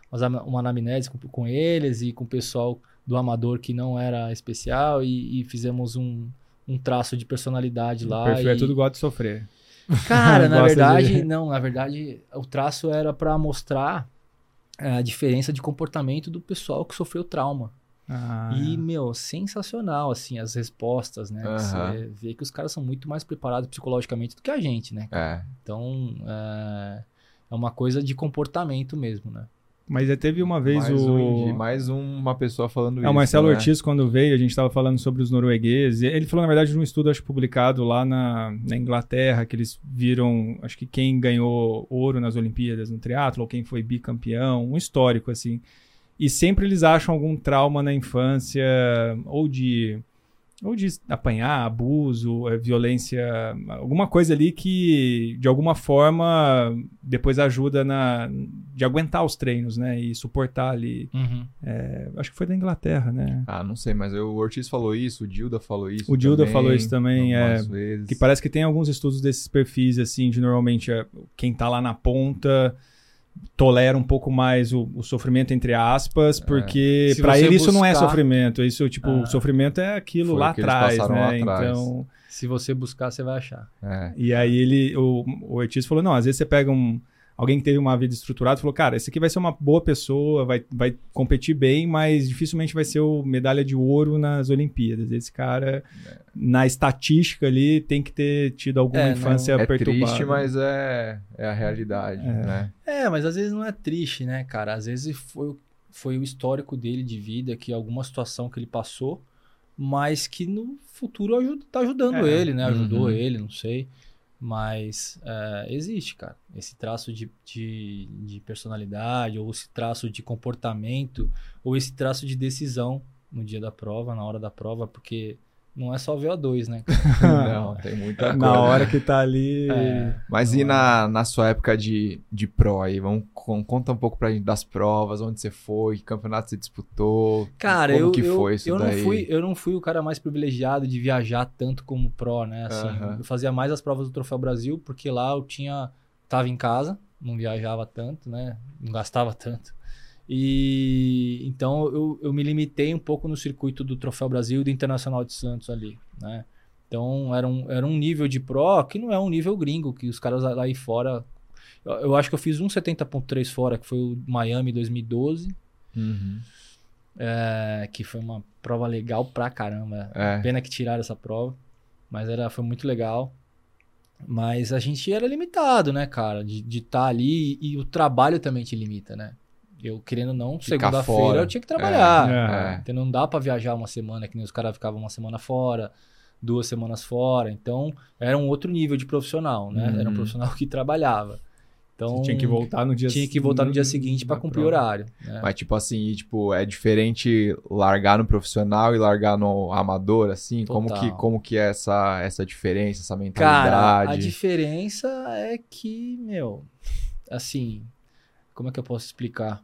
uma anamnese com, com eles e com o pessoal do amador que não era especial e, e fizemos um, um traço de personalidade lá.
O perfil
e...
é tudo gosta de sofrer.
Cara, na
Gosta
verdade,
de-
não, na verdade, o traço era para mostrar a diferença de comportamento do pessoal que sofreu trauma.
Ah,
E, meu, sensacional, assim, as respostas, né? Que
Aham.
Você vê que os caras são muito mais preparados psicologicamente do que a gente, né?
É.
Então, é, é uma coisa de comportamento mesmo, né?
Mas é, teve uma vez
mais,
o...
um indi- mais uma pessoa falando
É,
isso.
o Marcelo
né?
Ortiz, quando veio, a gente estava falando sobre os noruegueses. e Ele falou, na verdade, de um estudo, acho, publicado lá na, na Inglaterra, que eles viram, acho que quem ganhou ouro nas Olimpíadas no triatlo, ou quem foi bicampeão, um histórico, assim. E sempre eles acham algum trauma na infância, ou de, ou de apanhar, abuso, eh, violência, alguma coisa ali que, de alguma forma, depois ajuda na, de aguentar os treinos, né? E suportar ali. É, acho que foi da Inglaterra, né?
Ah, não sei, mas o Ortiz falou isso, o Dilda falou isso.
O Dilda
também,
falou isso também,
algumas
é,
vezes.
Que parece que tem alguns estudos desses perfis, assim, de normalmente é, quem tá lá na ponta tolera um pouco mais o, o sofrimento, entre aspas, porque
Se
pra
você
ele isso não é
buscar-
sofrimento, isso, tipo,
Ah.
o sofrimento é aquilo
Foi
lá
o que eles
atrás,
passaram
né?
lá atrás.
Então,
Se você buscar, você vai achar.
É.
e aí ele, o, o Ortiz falou, não, às vezes você pega um, alguém que teve uma vida estruturada, falou, cara, esse aqui vai ser uma boa pessoa, vai, vai competir bem, mas dificilmente vai ser o medalha de ouro nas Olimpíadas. Esse cara, na estatística ali, tem que ter tido alguma
É, não-
infância
É
perturbada.
triste, mas é, é a realidade,
É.
né?
É, mas às vezes não é triste, né, cara? Às vezes foi, o- foi o histórico dele de vida, que alguma situação que ele passou, mas que no futuro ajuda, tá ajudando
É,
ele, né? Ajudou
uhum.
ele, não sei. Mas é, existe, cara. Esse traço de, de, de personalidade, ou esse traço de comportamento, ou esse traço de decisão no dia da prova, na hora da prova, porque não é só V O dois, né? cara?
Não, tem muita coisa.
Na hora que tá ali...
É.
Mas
Não
e
é.
na, na sua época de, de pro aí? Vamos, con- conta um pouco pra gente das provas, onde você foi, que campeonato você disputou,
Cara,
como
eu,
que
eu,
foi isso
eu, não
daí?
fui, eu não fui o cara mais privilegiado de viajar tanto como pro, né? Assim,
Aham.
eu fazia mais as provas do Troféu Brasil, porque lá eu tinha... Tava em casa, não viajava tanto, né? Não gastava tanto. E então eu, eu me limitei um pouco no circuito do Troféu Brasil e do Internacional de Santos ali, né? Então era um, era um nível de pro que não é um nível gringo, que os caras lá aí fora... Eu, eu acho que eu fiz um setenta ponto três fora, que foi o Miami dois mil e doze.
Uhum.
É, que foi uma prova legal pra caramba.
É.
Pena que tiraram essa prova, mas era, foi muito legal. Mas a gente era limitado, né, cara? De estar ali e, e o trabalho também te limita, né? Eu, querendo ou não,
Ficar
segunda-feira
fora.
eu tinha que trabalhar.
É.
É.
Então não dá pra viajar uma semana, que nem os caras ficavam uma semana fora, duas semanas fora. Então era um outro nível de profissional, né? Era um
Uhum.
profissional que trabalhava. Então
Você tinha que voltar no dia
tinha que voltar no dia seguinte pra
da
cumprir
prova.
horário. Né?
Mas tipo assim, tipo, é diferente largar no profissional e largar no amador, assim? Como
Total.
que, como que é essa, essa diferença, essa
Cara,
mentalidade?
a diferença é que, meu, assim, como é que eu posso explicar?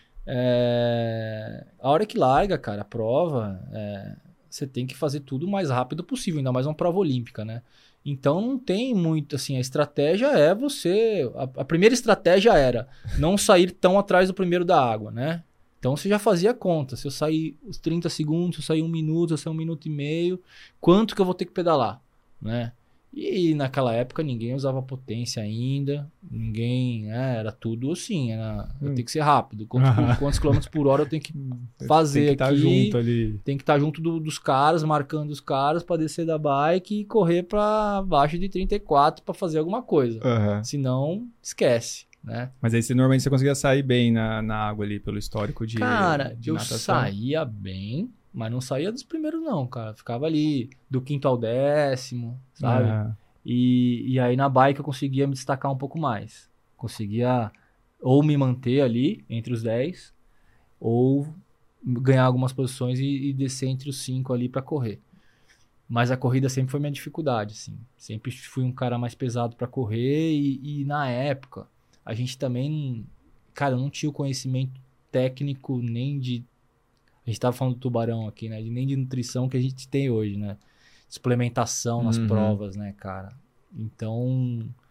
É, a hora que larga, cara, a prova, é, você tem que fazer tudo o mais rápido possível, ainda mais uma prova olímpica, né? Então não tem muito, assim, a estratégia é você... A, a primeira estratégia era não sair tão atrás do primeiro da água, né? Então você já fazia a conta, se eu sair os trinta segundos, se eu sair um minuto, se eu sair um minuto e meio, quanto que eu vou ter que pedalar, né? E naquela época ninguém usava potência ainda, ninguém, né, era tudo assim, era, eu tenho que ser rápido, quantos,
Aham.
quantos quilômetros por hora eu tenho que fazer
Tem que estar
aqui,
junto ali.
tem que estar junto do- dos caras, marcando os caras para descer da bike e correr para baixo de trinta e quatro para fazer alguma coisa,
Aham.
senão esquece, né?
Mas aí você, normalmente você conseguia sair bem na, na água ali, pelo histórico de,
Cara,
de
eu
natação.
saía bem, mas não saía dos primeiros não, cara, ficava ali do quinto ao décimo, sabe?
É.
E, e aí na bike eu conseguia me destacar um pouco mais. Conseguia ou me manter ali entre os dez, ou ganhar algumas posições e, e descer entre os cinco ali para correr. Mas a corrida sempre foi minha dificuldade, assim. Sempre fui um cara mais pesado para correr e, e na época a gente também, cara, eu não tinha o conhecimento técnico nem de... A gente tava falando do tubarão aqui, né? Nem de nutrição que a gente tem hoje, né? Suplementação nas
Uhum.
provas, né, cara? Então,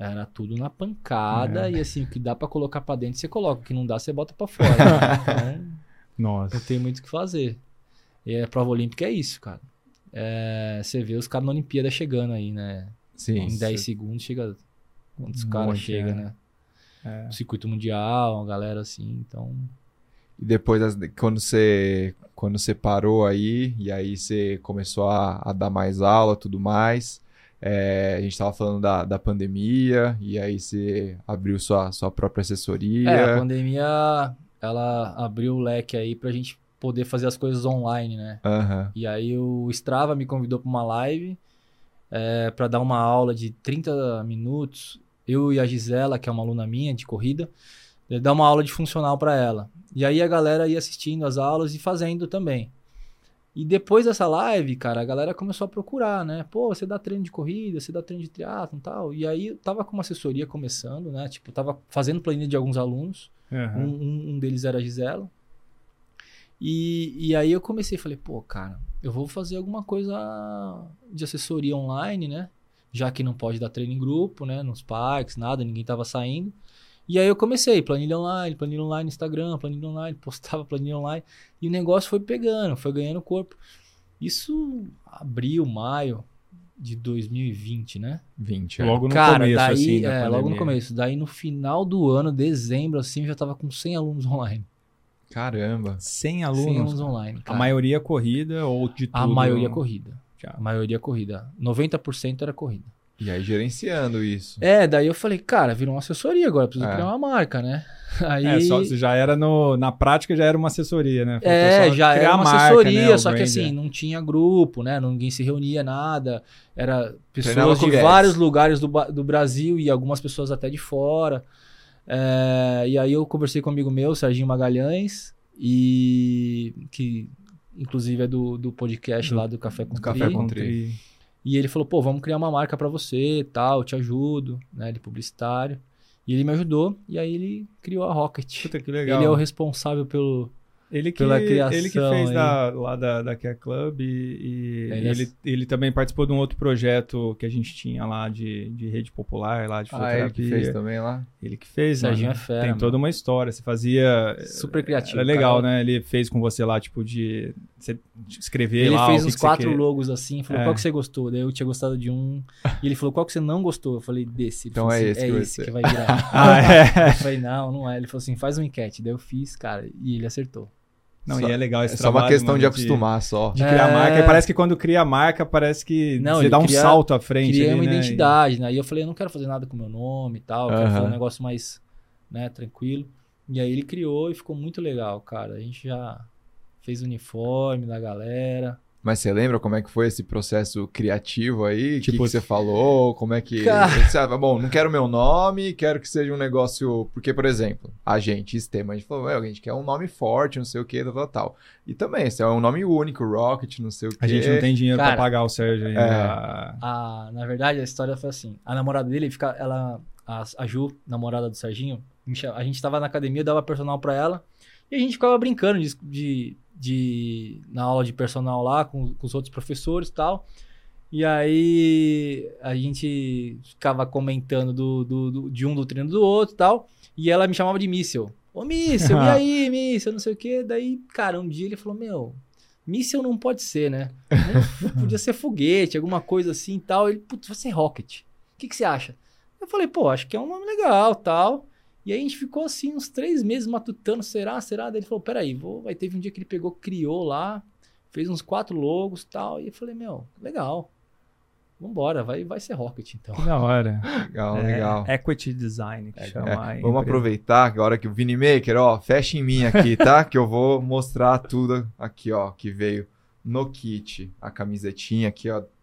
Era tudo na pancada
É.
e assim, o que dá pra colocar pra dentro, você coloca. O que não dá, você bota pra fora. Então,
Nossa.
não tem muito o que fazer. E a prova olímpica é isso, cara. É, você vê os caras na Olimpíada chegando aí, né?
Sim.
Em dez segundos chega... Quantos
Um
caras
monte,
chegam,
é.
né?
É.
No circuito mundial, uma galera assim, então...
E depois, as- quando você, quando você parou aí, e aí você começou a, a dar mais aula e tudo mais, é, a gente estava falando da, da pandemia, e aí você abriu sua, sua própria assessoria.
É, a pandemia, ela abriu o leque aí pra gente poder fazer as coisas online, né?
Aham.
E aí o Strava me convidou pra uma live é, para dar uma aula de trinta minutos. Eu e a Gisela, que é uma aluna minha de corrida, dar uma aula de funcional para ela. E aí a galera ia assistindo as aulas e fazendo também. E depois dessa live, cara, a galera começou a procurar, né? Pô, você dá treino de corrida, você dá treino de triatlon e tal. E aí eu tava com uma assessoria começando, né? Tipo, tava fazendo planilha de alguns alunos.
Uhum.
Um, um, um deles era a Gisela. E, e aí eu comecei, falei, pô, cara, eu vou fazer alguma coisa de assessoria online, né? Já que não pode dar treino em grupo, né? Nos parques, nada, ninguém tava saindo. E aí eu comecei, planilha online, planilha online no Instagram, planilha online, postava planilha online. E o negócio foi pegando, foi ganhando corpo. Isso abril, maio de dois mil e vinte, né?
vinte, é.
Logo no
Cara,
começo,
daí,
assim, da
é, logo no
pandemia.
começo. Daí no final do ano, dezembro, assim, eu já tava com cem alunos online.
Caramba.
cem
cem
alunos.
alunos online,
A
cara.
maioria corrida ou de tudo?
A maioria corrida.
Já.
A maioria corrida. noventa por cento era corrida.
E aí gerenciando isso.
É, daí eu falei, cara, virou uma assessoria agora, preciso
É.
criar uma marca, né? Aí,
É, só, já era no, na prática já era uma assessoria, né? Faltou
é,
só
já
criar
era
a
uma
marca,
assessoria,
né, o
só que
brand,
assim,
é.
não tinha grupo, né? Ninguém se reunia, nada. Era
Treinava
pessoas
com
de
Guedes.
vários lugares do, Ba- do Brasil e algumas pessoas até de fora. É, e aí eu conversei com um amigo meu, Serginho Magalhães, e que inclusive é do, do podcast
Do-
lá do Café com
do Café
Tri.
com
Tri.
E ele falou, pô, vamos criar uma marca pra você e tal, eu te ajudo, né, ele é publicitário. E ele me ajudou, e aí ele criou a Rocket.
Puta, que legal.
Ele é o responsável pelo...
Ele que,
pela criação
ele que fez
aí.
da, lá da, da Care Club e, e
Ele é-
ele, ele também participou de um outro projeto que a gente tinha lá de, de rede popular, lá de
Ah, ele que
fisioterapia.
fez também lá?
Ele que fez,
Serginho
mano.
é fera,
Tem
mano.
toda uma história. Você fazia...
Super criativo.
Era legal,
cara.
né? Ele fez com você lá, tipo, de você escrever
Ele
lá
fez
o que
uns
que você
quatro
queria.
logos assim, falou,
É.
qual que você gostou? Daí eu tinha gostado de um, e ele falou, qual que você não gostou? Eu falei, desse. Ele
Então
falou
é
assim,
esse
é
que vai
esse
ser.
que vai virar.
Ah, é.
Eu falei, não, não é. Ele falou assim, faz uma enquete. Daí eu fiz, cara, e ele acertou.
Não,
Só-
e é legal esse
É só uma
trabalho,
questão
mano,
de acostumar só.
De criar
É.
marca. E parece que quando cria a marca, parece que
Não,
você
ele
dá um
cria-
salto à frente.
Criei
ali,
uma
né?
identidade, né? E eu falei, eu não quero fazer nada com o meu nome e tal, eu quero
Aham.
fazer um negócio mais, né, tranquilo. E aí ele criou e ficou muito legal, cara. A gente já fez o uniforme da galera.
Mas você lembra como é que foi esse processo criativo aí? O que,
Tipo-
que você falou? Como é que...
Cara-
Você, ah, bom, não quero meu nome, quero que seja um negócio... Porque, por exemplo, a gente, Sistema, a gente falou, "Ué, a gente quer um nome forte, não sei o que, tal, tal, tal. E também, esse é um nome único, Rocket, não sei o que.
A gente não tem dinheiro
Cara,
pra pagar o Sérgio ainda.
é.
A, na verdade, a história foi assim. A namorada dele, fica, ela, a, a Ju, namorada do Serginho, me chama- a gente tava na academia, eu dava personal pra ela, e a gente ficava brincando de, de, de- na aula de personal lá, com, com os outros professores e tal. E aí, a gente ficava comentando do, do, do- de um do treino do outro e tal, e ela me chamava de Míssel. Ô, Míssel, e aí, Míssel, não sei o quê. Daí, cara, um dia ele falou, meu... Míssel não pode ser, né? Não- Podia ser foguete, alguma coisa assim e tal. Ele, putz, vai ser Rocket. O que, que você acha? Eu falei, pô, acho que é um nome legal tal. E aí a gente ficou assim uns três meses matutando, será, será? Daí ele falou, peraí, vou... aí teve um dia que ele pegou, criou lá, fez uns quatro logos e tal. E eu falei, meu, legal. Vambora, vai, vai ser Rocket então.
Que da hora.
Legal,
É,
legal.
Equity Design, que
É,
chama. a
vamos
empresa.
aproveitar que a hora que o Vini Maker, ó, fecha em mim aqui, tá? Que eu vou mostrar tudo aqui, ó, que veio no kit. A camisetinha aqui, ó.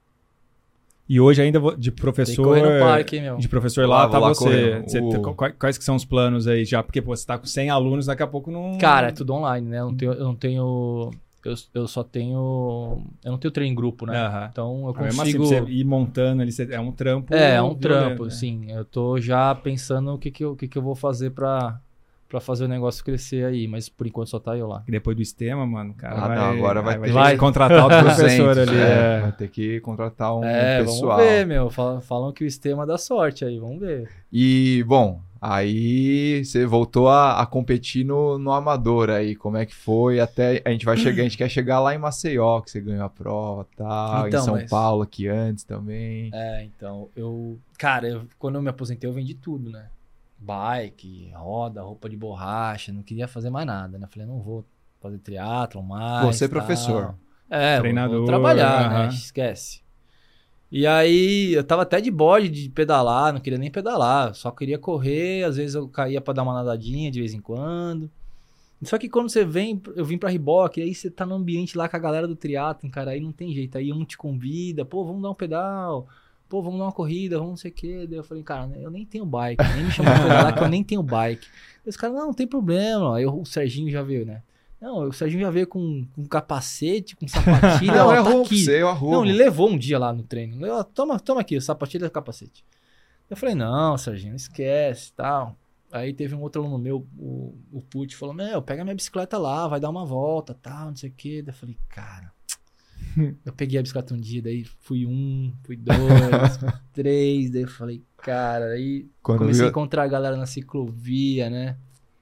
E hoje ainda vou- de
Tem que
professor...
correr no parque, hein, meu.
De professor
Vou
lá,
lá,
tá
vou lá
você.
correndo.
Você-
O-
quais, quais que são os planos aí já? Porque pô, você tá com cem alunos, daqui a pouco não...
Cara, é tudo online, né? Eu não tenho... Eu, não tenho, eu, eu só tenho... Eu não tenho treino em grupo, né?
Aham.
Então eu
Ah, mesmo assim,
consigo...
pra você ir montando ali, você- é um trampo...
É, é um
violento,
trampo,
né?
sim. Eu tô já pensando o que que eu, o que que eu vou fazer pra, pra fazer o negócio crescer aí, mas por enquanto só tá eu lá.
E depois do Estema, mano, cara,
Ah,
vai,
não, agora vai ter
vai
que-
contratar outro professor ali.
é,
é.
Vai ter que contratar um
É,
pessoal.
vamos ver, meu. Falam, falam que o Estema dá sorte aí, vamos ver.
E, bom, aí você voltou a, a competir no, no amador aí, como é que foi? Até a gente vai chegar, a gente quer chegar lá em Maceió, que você ganhou a prova e tal,
Então,
em São
mas-
Paulo aqui antes também.
É, então, eu... Cara, eu- quando eu me aposentei, eu vendi tudo, né? Bike, roda, roupa de borracha, não queria fazer mais nada, né? Falei, não vou fazer triatlon mais.
Você é
tal.
professor.
É, vou-
Treinador,
vou trabalhar,
aham.
né? Esquece. E aí, eu tava até de bode de pedalar, não queria nem pedalar, só queria correr, às vezes eu caía pra dar uma nadadinha de vez em quando. Só que quando você vem, eu vim pra Riboc, aí você tá no ambiente lá com a galera do triatlon, cara, aí não tem jeito, aí um te convida, pô, vamos dar um pedal, pô, vamos dar uma corrida, vamos não sei o quê. Daí eu falei, cara, eu nem tenho bike, nem me chama pra pedalar que eu nem tenho bike. Aí os caras, não, não tem problema, aí o Serginho já veio, né? Não, o Serginho já veio com, com capacete, com sapatilha,
Não,
ó,
eu
tá
arrumo pra
aqui.
você, eu arrumo.
Não, ele levou um dia lá no treino. Levou, toma, toma aqui, sapatilha e capacete. Eu falei, não, Serginho, esquece, tal. Aí teve um outro aluno meu, o, o Pucci, falou, meu, pega minha bicicleta lá, vai dar uma volta, tal, não sei o quê. Daí eu falei, cara... Eu peguei a bicicleta um dia, daí fui um, fui dois, fui três, daí eu falei, cara, aí
Quando
comecei
viu-
a encontrar a galera na ciclovia, né?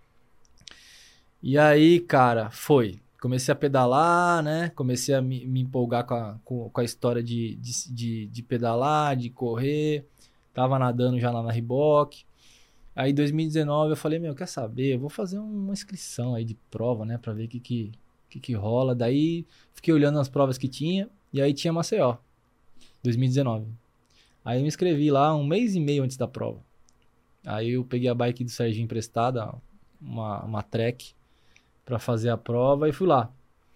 E aí, cara, foi. Comecei a pedalar, né? Comecei a me, me empolgar com a, com, com a história de, de, de, de pedalar, de correr. Tava nadando já lá na Riboc. Aí, em dois mil e dezenove, eu falei, meu, quer saber? Eu vou fazer uma inscrição aí de prova, né? Pra ver o que que, que que rola. Daí, fiquei olhando as provas que tinha. E aí, tinha Maceió. dois mil e dezenove. Aí, eu me inscrevi lá um mês e meio antes da prova. Aí, eu peguei a bike do Serginho emprestada, uma, uma Trek, pra fazer a prova e fui lá.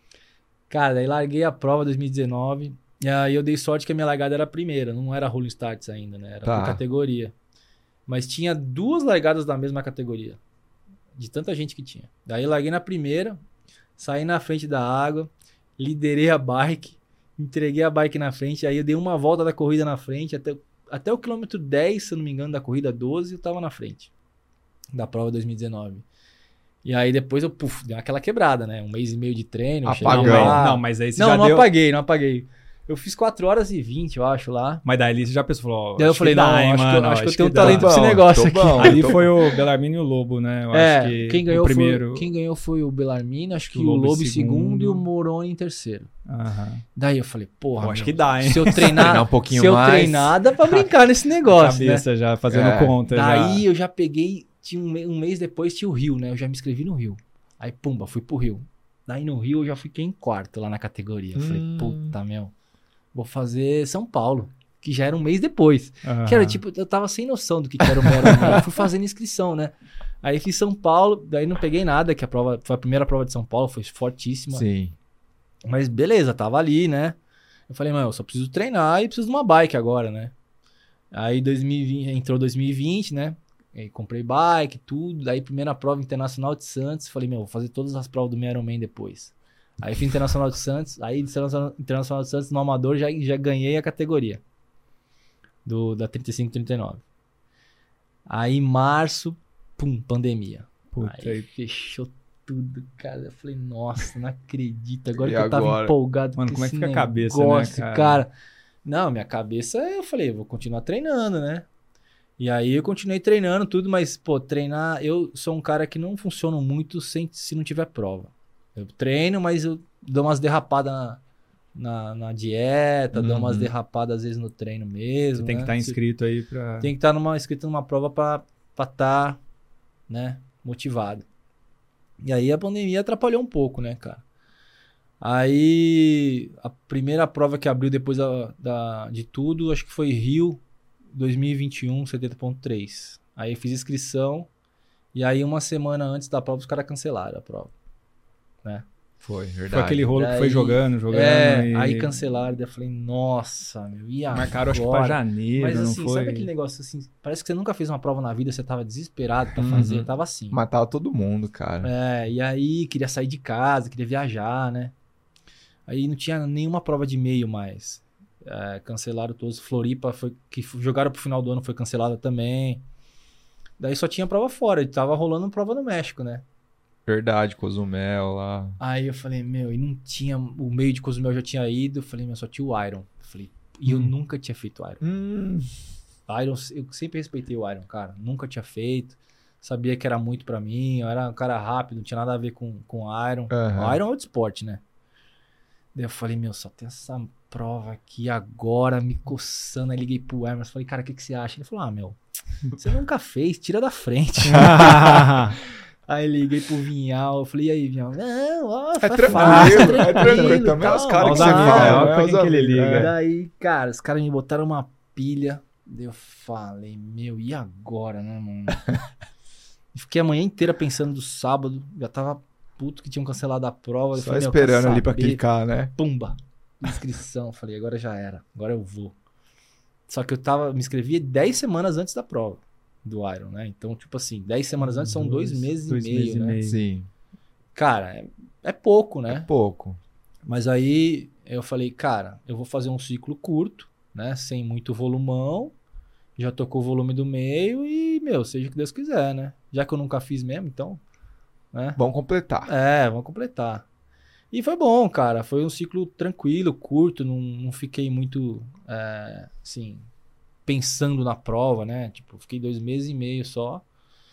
Cara, daí larguei a prova em dois mil e dezenove. E aí, eu dei sorte que a minha largada era a primeira. Não era Rolling Starts ainda, né? Era
Tá.
por categoria. Mas tinha duas largadas da mesma categoria. De tanta gente que tinha. Daí larguei na primeira, saí na frente da água, liderei a bike, entreguei a bike na frente, aí eu dei uma volta da corrida na frente, até, até o quilômetro dez, se eu não me engano, da corrida doze, eu tava na frente. Da prova dois mil e dezenove. E aí depois eu, puf, dei aquela quebrada, né? Um mês e meio de treino. eu cheguei
Apagão.
lá.
Não, mas aí você
Não,
já
não
deu...
apaguei, não apaguei. Eu fiz quatro horas e vinte, eu acho, lá.
Mas daí você já pensou, falou... ó,
Daí eu
acho
falei,
que dá,
não,
hein,
acho, que eu,
mano,
acho que eu tenho um
dá.
talento pra esse
Tô bom,
negócio
tô
aqui.
bom.
Ali
tô-
foi o Belarmino e o Lobo, né? Eu
É,
acho que
quem ganhou,
o primeiro...
foi, quem ganhou foi o Belarmino, acho que
O
o
Lobo em
Lobo em segundo,
segundo
e o Moroni em terceiro.
Aham.
Daí eu falei, porra,
Eu acho
meu,
que dá, hein?
se eu treinar,
Treinar um pouquinho
se eu
mais.
treinar, dá pra brincar nesse negócio, né?
Cabeça já fazendo
É.
conta.
Daí
já.
eu já peguei, tinha um, me- um mês depois tinha o Rio, né? Eu já me inscrevi no Rio. Aí, pumba, fui pro Rio. Daí no Rio eu já fiquei em quarto lá na categoria. Eu falei,
Hum.
puta, meu, vou fazer São Paulo, que já era um mês depois.
Aham.
Que era tipo, eu tava sem noção do que que era o Ironman. Eu fui fazendo inscrição, né? Aí fiz São Paulo, daí não peguei nada, que a prova foi a primeira prova de São Paulo, foi fortíssima.
Sim.
Mas beleza, tava ali, né? Eu falei, mano, eu só preciso treinar e preciso de uma bike agora, né? Aí dois mil e vinte, entrou dois mil e vinte, né? Aí comprei bike, tudo. Daí primeira prova internacional de Santos. Falei, meu, vou fazer todas as provas do meu Ironman depois. Aí fiz internacional de Santos. Aí internacional, internacional de Santos no amador já, já ganhei a categoria. Do, da trinta e cinco, trinta e nove. Aí em março, pum, pandemia.
Puta,
Aí
aí-
fechou tudo, cara. Eu falei, nossa, não acredito. Agora
E
que eu tava
agora?
empolgado
Mano,
com
como é que
esse
fica a cabeça, né,
negócio,
cara?
cara? Não, minha cabeça, eu falei, vou continuar treinando, né? E aí eu continuei treinando tudo, mas, pô, treinar... Eu sou um cara que não funciona muito sem, se não tiver prova. Eu treino, mas eu dou umas derrapadas na, na, na dieta, dou umas
Uhum.
derrapadas às vezes no treino mesmo,
Você tem que
né?
estar
Se-
inscrito aí pra...
tem que estar numa, inscrito numa prova pra estar, né, motivado. E aí a pandemia atrapalhou um pouco, né, cara? Aí a primeira prova que abriu depois da, da- de tudo, acho que foi Rio dois mil e vinte e um, setenta ponto três. Aí eu fiz inscrição e aí uma semana antes da prova os caras cancelaram a prova, né?
Foi, verdade.
Foi aquele rolo que foi
Daí-
jogando, jogando
É,
e...
aí cancelaram, daí eu falei, nossa, meu, e agora?
Marcaram, acho que pra janeiro,
Mas
não
assim,
foi?
sabe aquele negócio assim, parece que você nunca fez uma prova na vida, você tava desesperado pra
Uhum.
fazer, eu tava assim.
Matava todo mundo, cara.
É, e aí queria sair de casa, queria viajar, né? Aí não tinha nenhuma prova de meio mais. É, cancelaram todos. Floripa foi que f- jogaram pro final do ano, foi cancelada também. Daí só tinha prova fora, tava rolando prova no México, né?
Verdade, Cozumel lá.
Aí eu falei, meu, e não tinha, o meio de Cozumel já tinha ido, eu falei, meu, só tinha o Iron. Eu falei, e eu
Hum.
nunca tinha feito Iron.
Hum.
Iron, eu sempre respeitei o Iron, cara, nunca tinha feito, sabia que era muito pra mim, eu era um cara rápido, não tinha nada a ver com, com Iron.
Aham.
O Iron é outro esporte, né? Daí eu falei, meu, só tem essa prova aqui agora, me coçando. Aí liguei pro Emerson, falei, cara, o que, que você acha? Ele falou, ah, meu, você nunca fez, tira da frente. Aí liguei pro Vinhal, eu falei, e aí, Vinhal? Não, ó,
É
faz
tranquilo,
fácil,
é tranquilo. Também é os
calma.
caras que
Os
você
amigos,
fala,
é,
né?
pra
Os
quem que ele
amigos,
liga.
é.
Daí, cara, os caras me botaram uma pilha. Daí eu falei, meu, e agora, né, mano? E fiquei a manhã inteira pensando do sábado, já tava puto que tinham cancelado a prova. Eu
Só
falei, meu,
esperando
quer
ali pra
saber?
clicar, né?
Pumba, inscrição. Falei, agora já era, agora eu vou. Só que eu tava, me inscrevi dez semanas antes da prova do Iron, né? Então, tipo assim, dez semanas antes são dois, meses
dois
e meio,
meses e
né?
meio.
Sim,
Cara, é, é pouco, né?
é pouco.
Mas aí eu falei, cara, eu vou fazer um ciclo curto, né? Sem muito volumão. Já tocou o volume do meio e, meu, seja o que Deus quiser, né? Já que eu nunca fiz mesmo, então, né?
Vamos completar.
É, vamos completar. E foi bom, cara. Foi um ciclo tranquilo, curto. Não, não fiquei muito, é, assim, pensando na prova, né? Tipo, fiquei dois meses e meio só.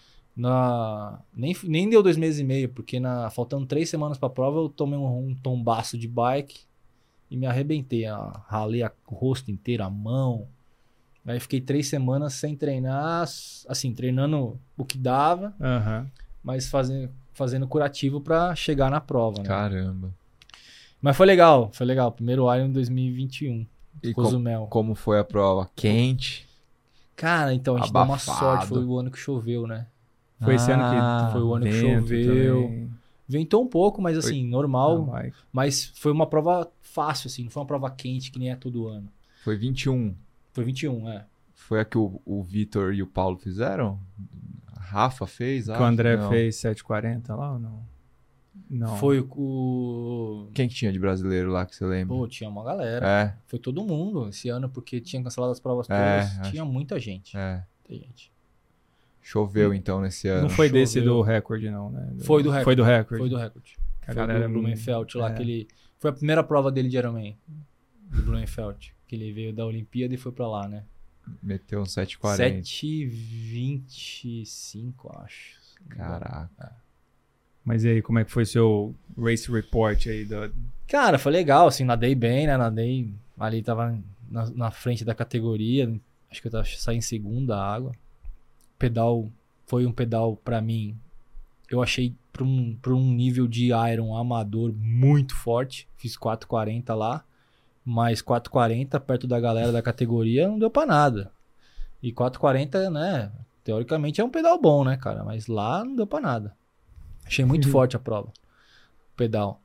Na... Nem, nem deu dois meses e meio, porque na... faltando três semanas pra prova, eu tomei um, um tombaço de bike e me arrebentei. Ah, ralei a- o rosto inteiro, a mão. Aí fiquei três semanas sem treinar, assim, treinando o que dava,
Aham.
mas fazendo, fazendo curativo pra chegar na prova, né?
Caramba.
Mas foi legal, foi legal. Primeiro Iron em dois mil e vinte e um,
E com-
Cozumel.
como foi a prova? Quente?
Cara, então a gente deu uma
Abafado.
sorte, foi o ano que choveu, né?
Foi esse ano
Ah,
que
foi o ano que
vento
choveu.
também.
Ventou um pouco, mas assim, normal.
Na bike.
Mas foi uma prova fácil, assim, não foi uma prova quente que nem é todo ano.
Foi vinte e um.
Foi vinte e um, é.
Foi a que o, o Vitor e o Paulo fizeram? A Rafa fez?
Que
acho?
o André
Não.
fez sete e quarenta lá ou não? Não.
Foi o.
Quem que tinha de brasileiro lá que você lembra?
Pô, tinha uma galera.
É,
Foi todo mundo esse ano, porque tinha cancelado as provas
É,
todas.
acho-
Tinha muita gente.
é.
Muita gente.
Choveu então nesse ano.
Não foi
Choveu.
desse do recorde, não, né?
Foi do recorde.
Foi do recorde.
Foi do recorde.
Que a
Foi
galera
do Blumenfeld lá,
é.
que ele... Foi a primeira prova dele de Ironman. Do Blumenfeld. Que ele veio da Olimpíada e foi pra lá, né?
Meteu um sete e quarenta.
sete e vinte e cinco, acho.
Caraca.
Mas e aí, como é que foi seu race report aí? Do...
Cara, foi legal, assim, nadei bem, né? Nadei ali, tava na, na frente da categoria. Acho que eu tava saí em segunda a água. Pedal, foi um pedal pra mim, eu achei pra um, pra um nível de Iron amador muito forte. Fiz quatro e quarenta lá, mas quatro e quarenta perto da galera da categoria não deu pra nada. E quatro e quarenta, né, teoricamente é um pedal bom, né, cara? Mas lá não deu pra nada. Achei muito
Uhum.
forte a prova, o pedal.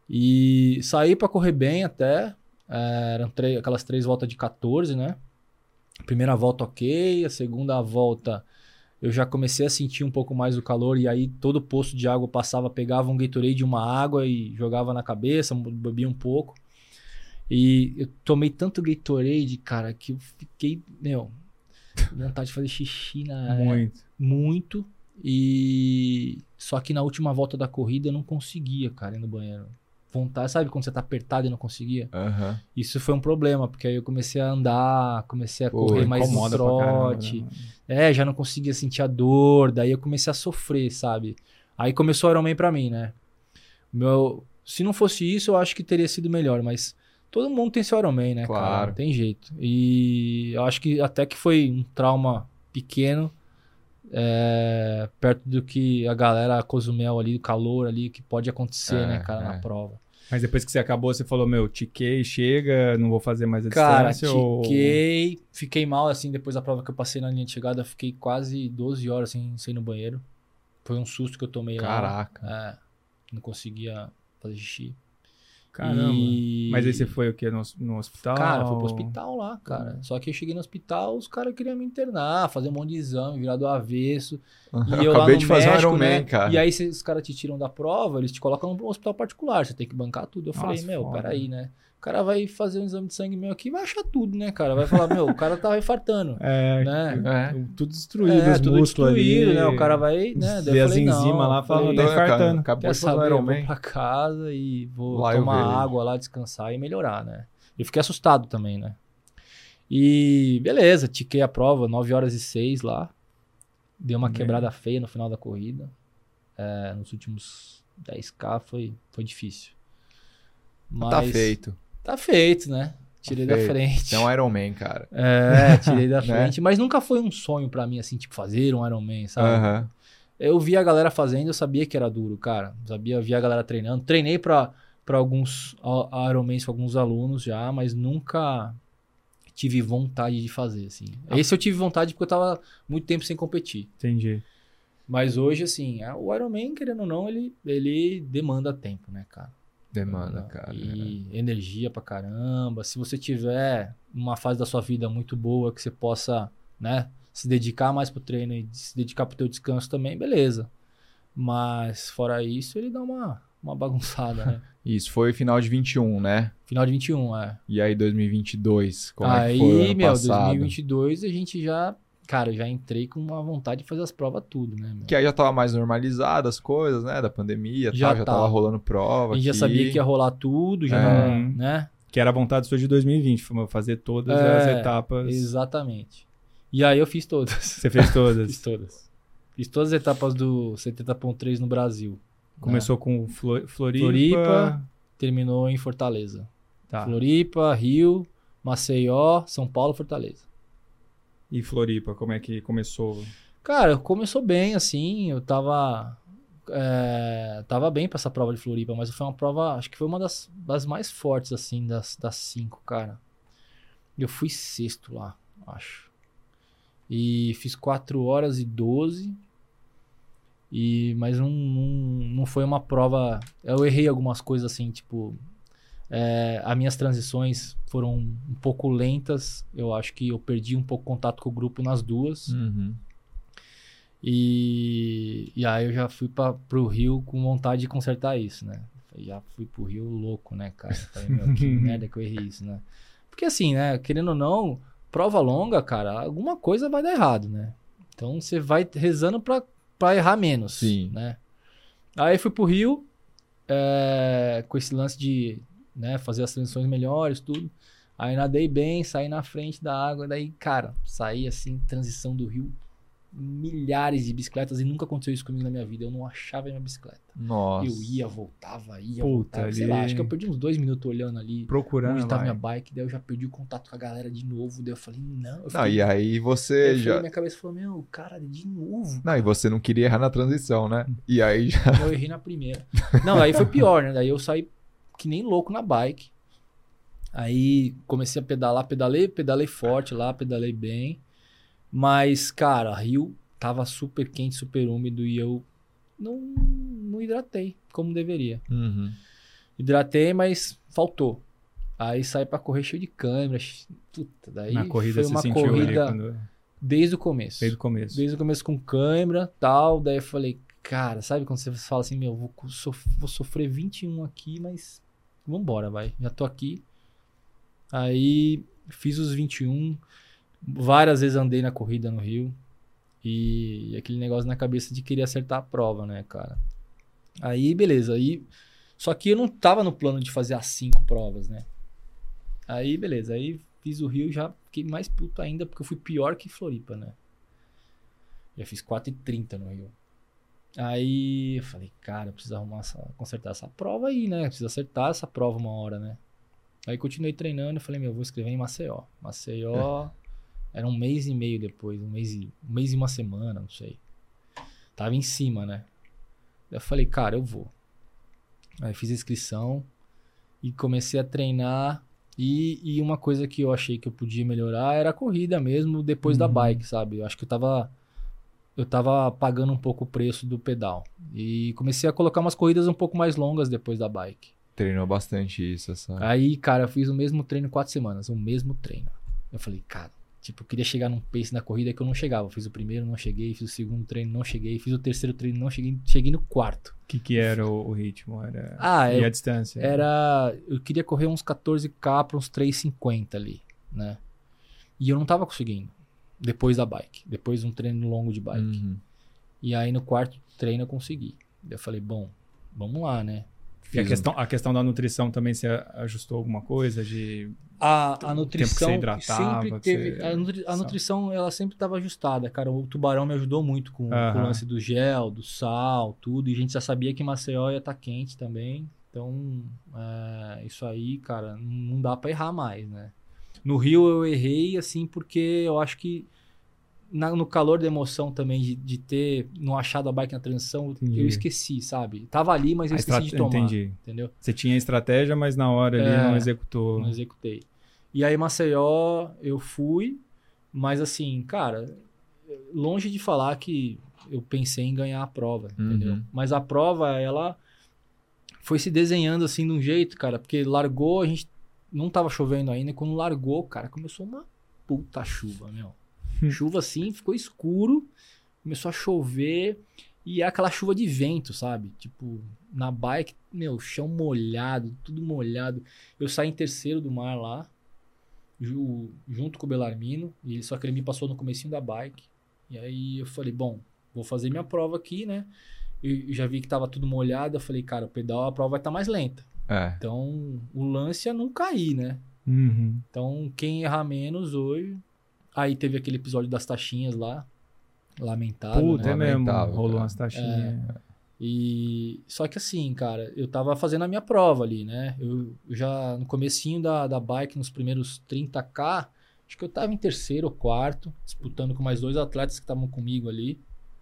E saí pra correr bem até, é, eram três- aquelas três voltas de quatorze, né? Primeira volta ok, a segunda volta eu já comecei a sentir um pouco mais o calor e aí todo poço de água eu passava, pegava um Gatorade, uma água e jogava na cabeça, bebia um pouco. E eu tomei tanto Gatorade, cara, que eu fiquei, meu, com vontade de fazer xixi na
Muito.
muito. E só que na última volta da corrida eu não conseguia, cara, ir no banheiro. Vontade, sabe quando você tá apertado e não conseguia?
Aham.
Isso foi um problema, porque aí eu comecei a andar, comecei a
Pô,
correr mais no
Incomoda pra caramba,
trote.
né?
É, já não conseguia sentir a dor, daí eu comecei a sofrer, sabe? Aí começou o Ironman pra mim, né? Meu, se não fosse isso, eu acho que teria sido melhor, mas todo mundo tem seu Ironman, né, cara?
Claro.
Não tem jeito. E eu acho que até que foi um trauma pequeno, é, perto do que a galera, a Cozumel ali, o calor ali, que pode acontecer,
É,
né, cara,
é.
na prova.
Mas depois que você acabou, você falou, meu, tiquei, chega, não vou fazer mais a
Cara,
distância? ou-
tiquei, fiquei mal, assim, depois da prova que eu passei na linha de chegada, eu fiquei quase doze horas sem, sem ir no banheiro. Foi um susto que eu tomei lá.
Caraca.
É, não conseguia fazer xixi.
Caramba.
E...
Mas aí você foi o quê? No, no hospital?
Cara, fui pro hospital lá, cara. Só que eu cheguei no hospital, os caras queriam me internar, fazer um monte de exame, virar do avesso. E eu
Acabei
lá no
de fazer
México,
um Ironman,
né?
cara.
E aí se os caras te tiram da prova, eles te colocam num hospital particular, você tem que bancar tudo. Eu
Nossa,
falei, meu,
foda.
peraí, né? O cara vai fazer um exame de sangue meu aqui e vai achar tudo, né, cara? Vai falar, meu, o cara tava infartando.
É,
Né?
É.
tudo destruído,
É,
os
tudo
músculos
destruído,
ali.
né? O cara vai, né? Daí
Vê
eu
as
falei,
enzimas
não,
lá, fala,
falei,
tá
Doido, cara.
infartando.
Acabou
quer
de fazer um
saber, eu vou
Ironman.
pra casa e vou
Lá eu
tomar
vejo.
água lá, descansar e melhorar, né? Eu fiquei assustado também, né? E beleza, tiquei a prova, nove horas e seis lá. Deu uma
Bem.
quebrada feia no final da corrida. É, nos últimos dez K foi, foi difícil. Mas
Tá feito.
Tá feito, né? Tirei
Tá
da
feito.
frente.
Você é um Ironman, cara.
É, tirei da
Né?
frente. Mas nunca foi um sonho pra mim, assim, tipo, fazer um Ironman, sabe?
Aham.
Eu via a galera fazendo, eu sabia que era duro, cara. Sabia, via a galera treinando. Treinei pra, pra alguns a- Ironmans com alguns alunos já, mas nunca tive vontade de fazer, assim. Esse eu tive vontade porque eu tava muito tempo sem competir.
Entendi.
Mas hoje, assim, a- o Ironman, querendo ou não, ele, ele demanda tempo, né, cara?
Demanda, cara.
E energia pra caramba. Se você tiver uma fase da sua vida muito boa que você possa, né, se dedicar mais pro treino e se dedicar pro teu descanso também, beleza. Mas fora isso, ele dá uma, uma bagunçada, né?
Isso, foi final de vinte e um, né?
Final de vinte e um, é.
E aí dois mil e vinte e dois, como é
Aí,
que foi o ano
meu,
passado?
dois mil e vinte e dois a gente já, cara, já entrei com uma vontade de fazer as provas tudo, né, meu?
Que aí já tava mais normalizado as coisas, né? Da pandemia e
Já
tal, já tava
tava.
rolando prova
A gente já
aqui.
sabia que ia rolar tudo, já
É.
tava, né?
Que era a vontade sua de dois mil e vinte, foi fazer todas
É,
as etapas.
Exatamente. E aí eu fiz todas.
Você fez todas.
Fiz todas. Fiz todas as etapas do setenta ponto três no Brasil.
Começou com Flo- Floripa.
Floripa. Terminou em Fortaleza.
Tá.
Floripa, Rio, Maceió, São Paulo, Fortaleza.
E Floripa, como é que começou?
Cara, começou bem, assim. Eu tava. é, tava bem pra essa prova de Floripa, mas foi uma prova. Acho que foi uma das, das mais fortes, assim, das, das cinco, cara. Eu fui sexto lá, acho. E fiz quatro horas e doze. E, mas não, não, não foi uma prova. Eu errei algumas coisas assim, tipo. É, as minhas transições foram um pouco lentas. Eu acho que eu perdi um pouco o contato com o grupo nas duas.
Uhum.
E, e aí eu já fui pra, pro Rio com vontade de consertar isso, né? Já fui pro Rio louco, né, cara? Falei, meu, que merda que eu errei isso, né? Porque assim, né, querendo ou não, prova longa, cara, alguma coisa vai dar errado, né? Então você vai rezando pra, pra errar menos,
Sim.
né? Aí fui pro Rio, é, com esse lance de, né, fazer as transições melhores, tudo. Aí nadei bem, saí na frente da água, daí, cara, saí assim, transição do Rio, milhares de bicicletas e nunca aconteceu isso comigo na minha vida. Eu não achava a minha bicicleta.
Nossa.
Eu ia, voltava, ia,
Puta,
voltava. Sei
ali-
lá, acho que eu perdi uns dois minutos olhando ali
Procurando.
onde tava
vai.
minha bike. Daí eu já perdi o contato com a galera de novo. Daí eu falei, não. Eu
Não,
fiquei,
e aí
eu
você
falei,
já...
minha cabeça falou, meu, cara, de novo.
Não, e você não queria errar na transição, né? E aí já...
Eu errei na primeira. Não, aí foi pior, né? Daí eu saí que nem louco na bike. Aí comecei a pedalar, pedalei, pedalei forte lá, pedalei bem. Mas, cara, Rio tava super quente, super úmido e eu não, não hidratei como deveria.
Uhum.
Hidratei, mas faltou. Aí saí pra correr cheio de câimbra. Puta, daí
Na corrida
foi
você
uma
sentiu ali
corrida
quando...
desde o começo.
Desde o começo.
Desde o começo com câimbra e tal. Daí eu falei, cara, sabe quando você fala assim, meu, vou, sof- vou sofrer vinte e um aqui, mas vambora, vai. Já tô aqui. Aí fiz os vinte e um. Várias vezes andei na corrida no Rio. E aquele negócio na cabeça de querer acertar a prova, né, cara? Aí, beleza. Aí, só que eu não tava no plano de fazer as cinco provas, né? Aí, beleza. Aí fiz o Rio, já fiquei mais puto ainda, porque eu fui pior que Floripa, né? Já fiz quatro e trinta no Rio. Aí eu falei, cara, eu preciso arrumar essa, consertar essa prova aí, né? Eu preciso acertar essa prova uma hora, né? Aí continuei treinando e falei, meu, eu vou escrever em Maceió. Maceió era um mês e meio depois, um mês e, um mês e uma semana, não sei. Tava em cima, né? Eu falei, cara, eu vou. Aí fiz a inscrição e comecei a treinar. E, e uma coisa que eu achei que eu podia melhorar era a corrida mesmo, depois da
Uhum.
bike, sabe? Eu acho que eu tava, eu tava pagando um pouco o preço do pedal. E comecei a colocar umas corridas um pouco mais longas depois da bike.
Treinou bastante isso, essa...
Aí, cara, eu fiz o mesmo treino quatro semanas, o mesmo treino. Eu falei, cara, tipo, eu queria chegar num pace na corrida que eu não chegava. Eu fiz o primeiro, não cheguei, fiz o segundo treino, não cheguei, fiz o terceiro treino, não cheguei, cheguei no quarto.
O que que era o, o ritmo? Era...
Ah,
e
eu,
a distância?
Era, eu queria correr uns quatorze quilometros para uns três e cinquenta ali, né? E eu não tava conseguindo, depois da bike, depois de um treino longo de bike.
Uhum.
E aí no quarto treino eu consegui. Eu falei, bom, vamos lá, né?
E a
Fiz
questão, a questão da nutrição também, você ajustou alguma coisa de...
A, a
O
nutrição
tempo que você hidratava,
sempre
que
teve.
você-
A, nutri- a nutrição ela sempre estava ajustada, cara. O tubarão me ajudou muito com, com
Aham.
o lance do gel, do sal, tudo. E a gente já sabia que Maceió ia estar quente também. Então, é, isso aí, cara, não dá pra errar mais, né? No Rio eu errei, assim, porque eu acho que na- no calor da emoção também de, de ter não achado a bike na transição,
Entendi.
eu esqueci, sabe? Tava ali, mas eu
A
esqueci
estra-
de tomar.
Entendi.
Entendeu?
Você tinha estratégia, mas na hora ali
É,
não executou.
Não executei. E aí, Maceió, eu fui, mas assim, cara, longe de falar que eu pensei em ganhar a prova,
Uhum.
entendeu? Mas a prova, ela foi se desenhando assim de um jeito, cara, porque largou, a gente não tava chovendo ainda, e quando largou, cara, começou uma puta chuva, meu. Chuva assim, ficou escuro, começou a chover, e é aquela chuva de vento, sabe? Tipo, na bike, meu, chão molhado, tudo molhado. Eu saí em terceiro do mar lá, ju- junto com o Belarmino, e só que ele me passou no comecinho da bike. E aí eu falei, bom, vou fazer minha prova aqui, né? Eu já vi que tava tudo molhado, eu falei, cara, o pedal, a prova vai estar mais lenta.
É.
Então, o lance é não cair, né?
Uhum.
Então, quem errar menos hoje... Aí teve aquele episódio das taxinhas lá, lamentável,
Puta,
né?
é mesmo.
Lamentável,
Rolou
cara.
umas taxinhas.
E só que assim, cara, eu tava fazendo a minha prova ali, né? Eu eu já no comecinho da, da bike, nos primeiros trinta quilometros, acho que eu tava em terceiro ou quarto, disputando com mais dois atletas que estavam comigo ali.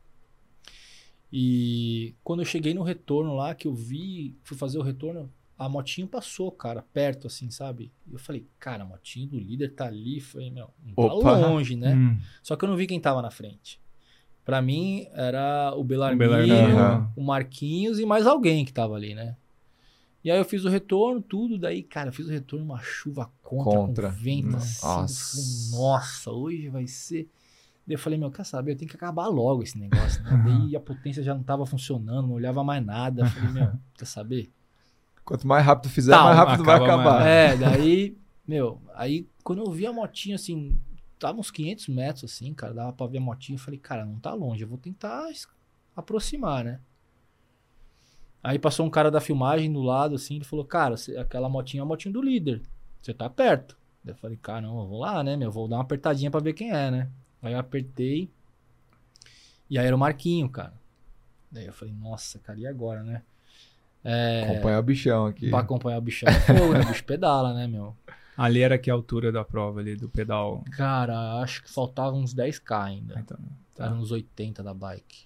E quando eu cheguei no retorno lá, que eu vi, fui fazer o retorno, a motinho passou, cara, perto assim, sabe? E eu falei, cara, a motinho do líder tá ali. Falei, meu, não tá
Opa.
longe, né?
Hum.
Só que eu não vi quem tava na frente. Pra mim, era o Belarmino,
Belarmino.
Aham.
o Marquinhos e mais alguém que tava ali, né? E aí eu fiz o retorno, tudo. Daí, cara, eu fiz o retorno, uma chuva contra,
Contra.
com vento assim. eu
Nossa.
falei, nossa, hoje vai ser... Daí eu falei, meu, quer saber? Eu tenho que acabar logo esse negócio, né? Daí a potência já não tava funcionando, não olhava mais nada. Eu falei, meu, quer saber?
Quanto mais rápido fizer,
Tá,
mais rápido vai
acaba
acabar.
mais.
É, daí, meu, aí quando eu vi a motinha assim, tava uns quinhentos metros assim, cara, dava pra ver a motinha, eu falei, cara, não tá longe, eu vou tentar es- aproximar, né? Aí passou um cara da filmagem do lado assim, ele falou, cara, cê- aquela motinha é a motinha do líder, você tá perto. Daí eu falei, cara, não, eu vou lá, né, meu, vou dar uma apertadinha pra ver quem é, né? Aí eu apertei, e aí era o Marquinho, cara. Daí eu falei, nossa, cara, e agora, né? É,
Acompanhar o bichão aqui.
pra acompanhar o bichão é fogo, né? O bicho pedala, né, meu?
Ali era que altura da prova ali, do pedal.
Cara, acho que faltava uns dez quilometros ainda.
Então,
Era
tá.
uns oitenta da bike.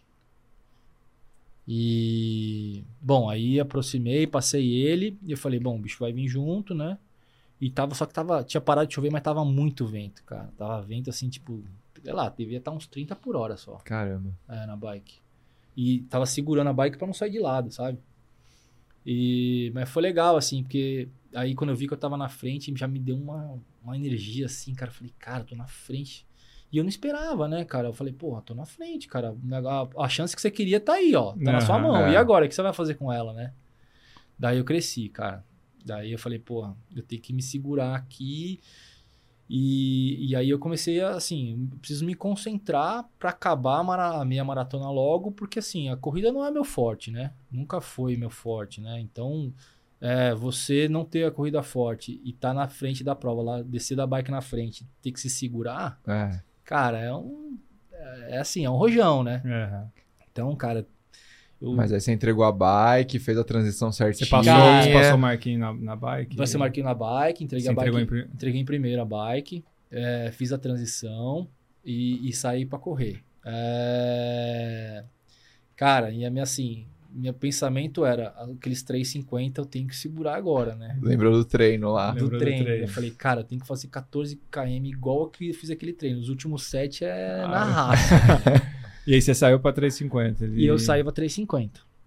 E... Bom, aí aproximei, passei ele. E eu falei, bom, o bicho vai vir junto, né? E tava, só que tava... Tinha parado de chover, mas tava muito vento, cara. Tava vento assim, tipo... Sei lá, devia estar uns trinta por hora só.
Caramba.
É, na bike. E tava segurando a bike pra não sair de lado, sabe? E... Mas foi legal, assim, porque... Aí quando eu vi que eu tava na frente, já me deu uma, uma energia assim, cara. Eu falei, cara, tô na frente. E eu não esperava, né, cara? Eu falei, porra, tô na frente, cara. A, a chance que você queria tá aí, ó. Tá na sua
Aham,
mão.
é.
E agora? O que você vai fazer com ela, né? Daí eu cresci, cara. Daí eu falei, porra, eu tenho que me segurar aqui. E, e aí eu comecei a, assim, eu preciso me concentrar pra acabar a, mara- a minha maratona logo, porque, assim, a corrida não é meu forte, né? Nunca foi meu forte, né? Então... É, você não ter a corrida forte e tá na frente da prova, lá, descer da bike na frente, ter que se segurar,
É.
cara, é um. É é assim, é um rojão, né?
É.
Então, cara. Eu,
Mas aí você entregou a bike, fez a transição
Você
certinha.
passou,
Cara,
você passou o Marquinho na, na bike?
Vai ser Marquinho na bike, entreguei
Você
a bike.
entregou em pri-
Entreguei em primeira a bike, é, fiz a transição e, e saí pra correr. É, cara, e a minha assim. Meu pensamento era, aqueles três e cinquenta eu tenho que segurar agora, né?
Lembrou do treino lá.
Lembrou
Do
do
treino.
treino.
Eu falei, cara, eu tenho que fazer quatorze quilômetros igual que eu fiz aquele treino. Os últimos sete é
Ah.
na raça.
E aí você saiu pra três e cinquenta.
E eu saí pra três e cinquenta.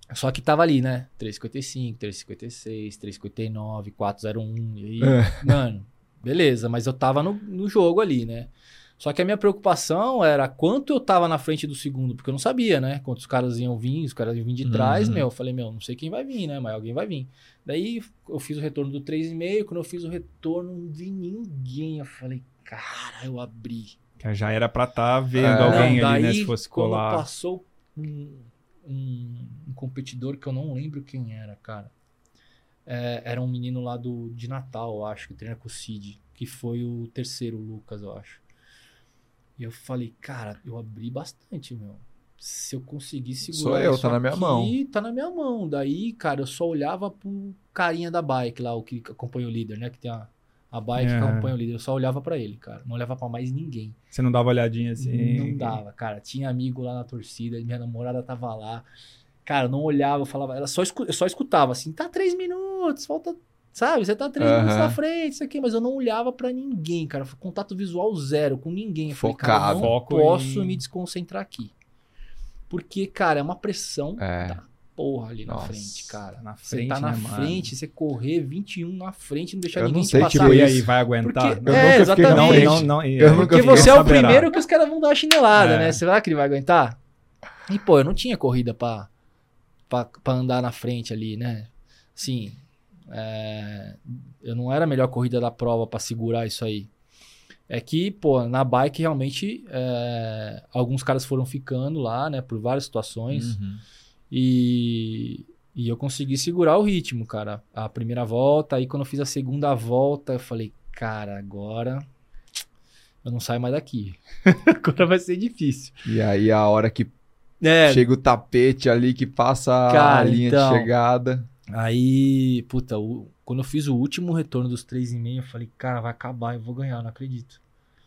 Só que tava ali, né? três cinquenta e cinco, três cinquenta e seis, três cinquenta e nove, quatro zero um. E aí,
É.
mano, beleza. Mas eu tava no, no jogo ali, né? Só que a minha preocupação era quanto eu tava na frente do segundo, porque eu não sabia, né? Quantos caras iam vir, os caras iam vir de trás,
Uhum.
meu. Eu falei, meu, não sei quem vai vir, né? Mas alguém vai vir. Daí eu fiz o retorno do três vírgula cinco. Quando eu fiz o retorno, não vi ninguém. Eu falei, cara, eu abri.
Que já era pra estar vendo
É.
alguém
Não,
ali, né?
daí,
Se fosse
quando
colar.
passou um, um, um competidor que eu não lembro quem era, cara. É, era um menino lá do, de Natal, eu acho, que treina com o Cid. Que foi o terceiro, o Lucas, eu acho. E eu falei, cara, eu abri bastante, meu. Se eu conseguir segurar
Sou eu,
isso
tá na minha
aqui,
mão.
tá na minha mão. Daí, cara, eu só olhava pro carinha da bike lá, o que acompanha o líder, né? Que tem a, a bike
É.
que acompanha o líder. Eu só olhava pra ele, cara. Não olhava pra mais ninguém.
Você não dava olhadinha assim?
Não dava, cara. Tinha amigo lá na torcida, minha namorada tava lá. Cara, eu não olhava, eu falava, ela só, escu- eu só escutava assim, tá três minutos, falta, sabe? Você tá três
Aham.
minutos na frente, isso aqui, mas eu não olhava pra ninguém, cara. Contato visual zero com ninguém. Eu falei, cara, eu
Focado.
não
Foco
posso
em-
me desconcentrar aqui. Porque, cara, é uma pressão
É.
da porra ali
Nossa,
na frente, cara.
na
Você
frente,
tá na
né, mano?
frente, você correr vinte e um na frente, não deixar
Eu
ninguém
não
te
sei,
passar.
tipo,
Tipo, e
isso.
aí, vai aguentar?
Porque-
Eu
É,
nunca fiquei na
exatamente.
frente.
Não, não,
Eu nunca
Porque
fiquei
você é o
saberá.
primeiro que os caras vão dar uma chinelada,
É.
né? Será que ele vai aguentar? E, pô, eu não tinha corrida pra, pra, pra andar na frente ali, né? Assim, é, eu não era a melhor corrida da prova pra segurar isso aí. É que, pô, na bike realmente é, alguns caras foram ficando lá, né? Por várias situações.
Uhum.
E, e eu consegui segurar o ritmo, cara. A primeira volta, aí quando eu fiz a segunda volta, eu falei, cara, agora eu não saio mais daqui. Agora vai ser difícil.
E aí a hora que
É,
chega o tapete ali, que passa a
Cara,
linha
então.
de chegada.
aí, puta, o- quando eu fiz o último retorno dos três e meio, eu falei, cara, vai acabar, eu vou ganhar, não acredito.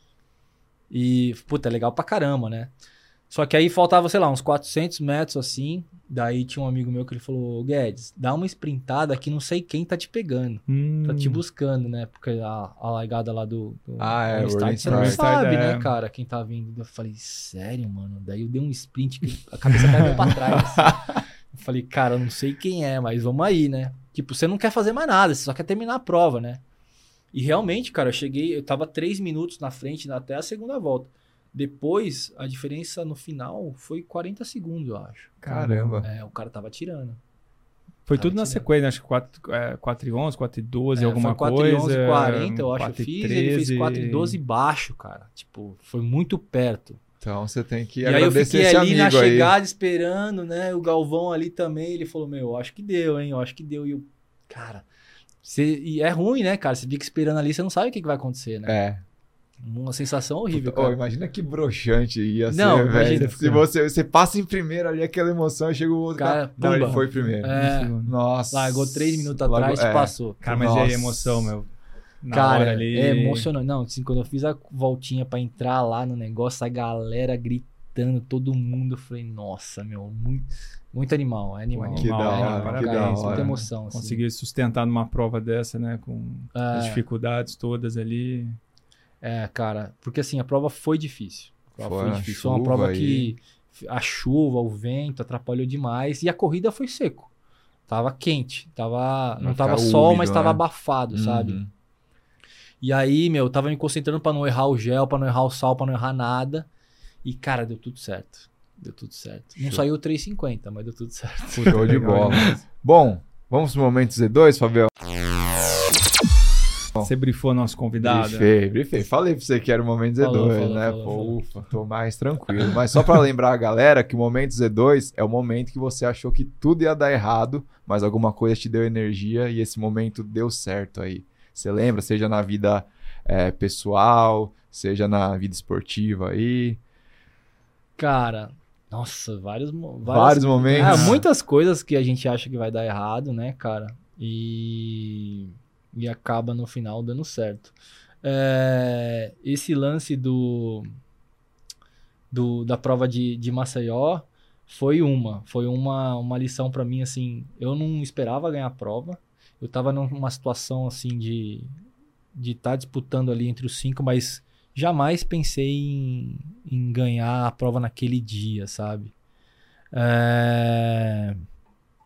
E, puta, é legal pra caramba, né? Só que aí faltava, sei lá, uns quatrocentos metros assim. Daí tinha um amigo meu que ele falou, Guedes, dá uma sprintada que não sei quem tá te pegando.
Hum.
Tá te buscando, né? Porque a, a largada lá do, do
Ah, é,
Rolling
o Rolling
Start, você não
Start.
sabe,
É.
né, cara, quem tá vindo. Eu falei, sério, mano? Daí eu dei um sprint que a cabeça caiu pra trás. assim. Eu falei, cara, eu não sei quem é, mas vamos aí, né? Tipo, você não quer fazer mais nada, você só quer terminar a prova, né? E realmente, cara, eu cheguei, eu tava três minutos na frente até a segunda volta. Depois, a diferença no final foi quarenta segundos, eu acho.
Caramba.
É, o cara tava tirando.
Foi
Tava
tudo na
tirando.
sequência, acho que quatro e onze, quatro e doze,
É,
alguma
foi quatro
coisa.
e onze, quarenta, eu acho, eu
quatro e
fiz, ele fez
treze.
quatro e doze baixo, cara. Tipo, foi muito perto.
Então você tem que
E aí eu
agradecer
fiquei
esse
ali na
amigo aí.
chegada esperando, né? O Galvão ali também, ele falou, meu, eu acho que deu, hein? Eu acho que deu. E eu, cara, você... e é ruim, né, cara? Você fica esperando ali, você não sabe o que, que vai acontecer, né?
É.
Uma sensação horrível,
Ô,
cara.
imagina que broxante ia
Não,
ser, velho.
imagina,
Se você, você passa em primeiro ali, aquela emoção, chega o outro
Cara,
cara. Não, ele
pumba.
foi primeiro.
É,
Nossa.
largou três minutos
Largou-
atrás e
é.
passou.
Cara, mas e aí,
Nossa.
emoção, meu? Na
Cara,
hora ali.
é emocionante. Não, assim, quando eu fiz a voltinha pra entrar lá no negócio, a galera gritando, todo mundo, eu falei, nossa, meu, muito, muito animal, é animal.
Que
é
da
animal,
hora,
é
que
cara,
da
muita
hora.
emoção, assim.
Conseguir sustentar numa prova dessa, né? Com as
É,
dificuldades todas ali.
é, cara, porque assim, a prova foi difícil. A prova
Foi
foi,
a
difícil. Foi uma
chuva
prova
aí.
que a chuva, o vento atrapalhou demais e a corrida foi seco. Tava quente, tava,
Vai
não tava
ficar
sol,
úmido,
mas tava
né?
abafado, sabe?
Uhum.
E aí, meu, eu tava me concentrando pra não errar o gel, pra não errar o sal, pra não errar nada. E, cara, deu tudo certo. Deu tudo certo. Não
Show.
saiu o três e cinquenta, mas deu tudo certo.
Show de bola. Bom, vamos pro momento Z dois, Fabião?
Você brifou nosso convidado.
Brifei, brifei. Falei pra você que era o momento Z dois,
Falou, falou,
né?
falou,
Pô,
falou.
ufa, tô mais tranquilo. Mas só pra lembrar a galera que o momento Z dois é o momento que você achou que tudo ia dar errado, mas alguma coisa te deu energia e esse momento deu certo aí. Você lembra? Seja na vida é, pessoal, seja na vida esportiva aí.
Cara, nossa, vários, mo-
Vários momentos.
Ah, muitas coisas que a gente acha que vai dar errado, né, cara? E, e acaba no final dando certo. É, esse lance do, do da prova de, de Maceió foi uma. Foi uma, uma lição pra mim, assim. Eu não esperava ganhar a prova. Eu tava numa situação, assim, de de estar disputando ali entre os cinco, mas jamais pensei em, em ganhar a prova naquele dia, sabe? É...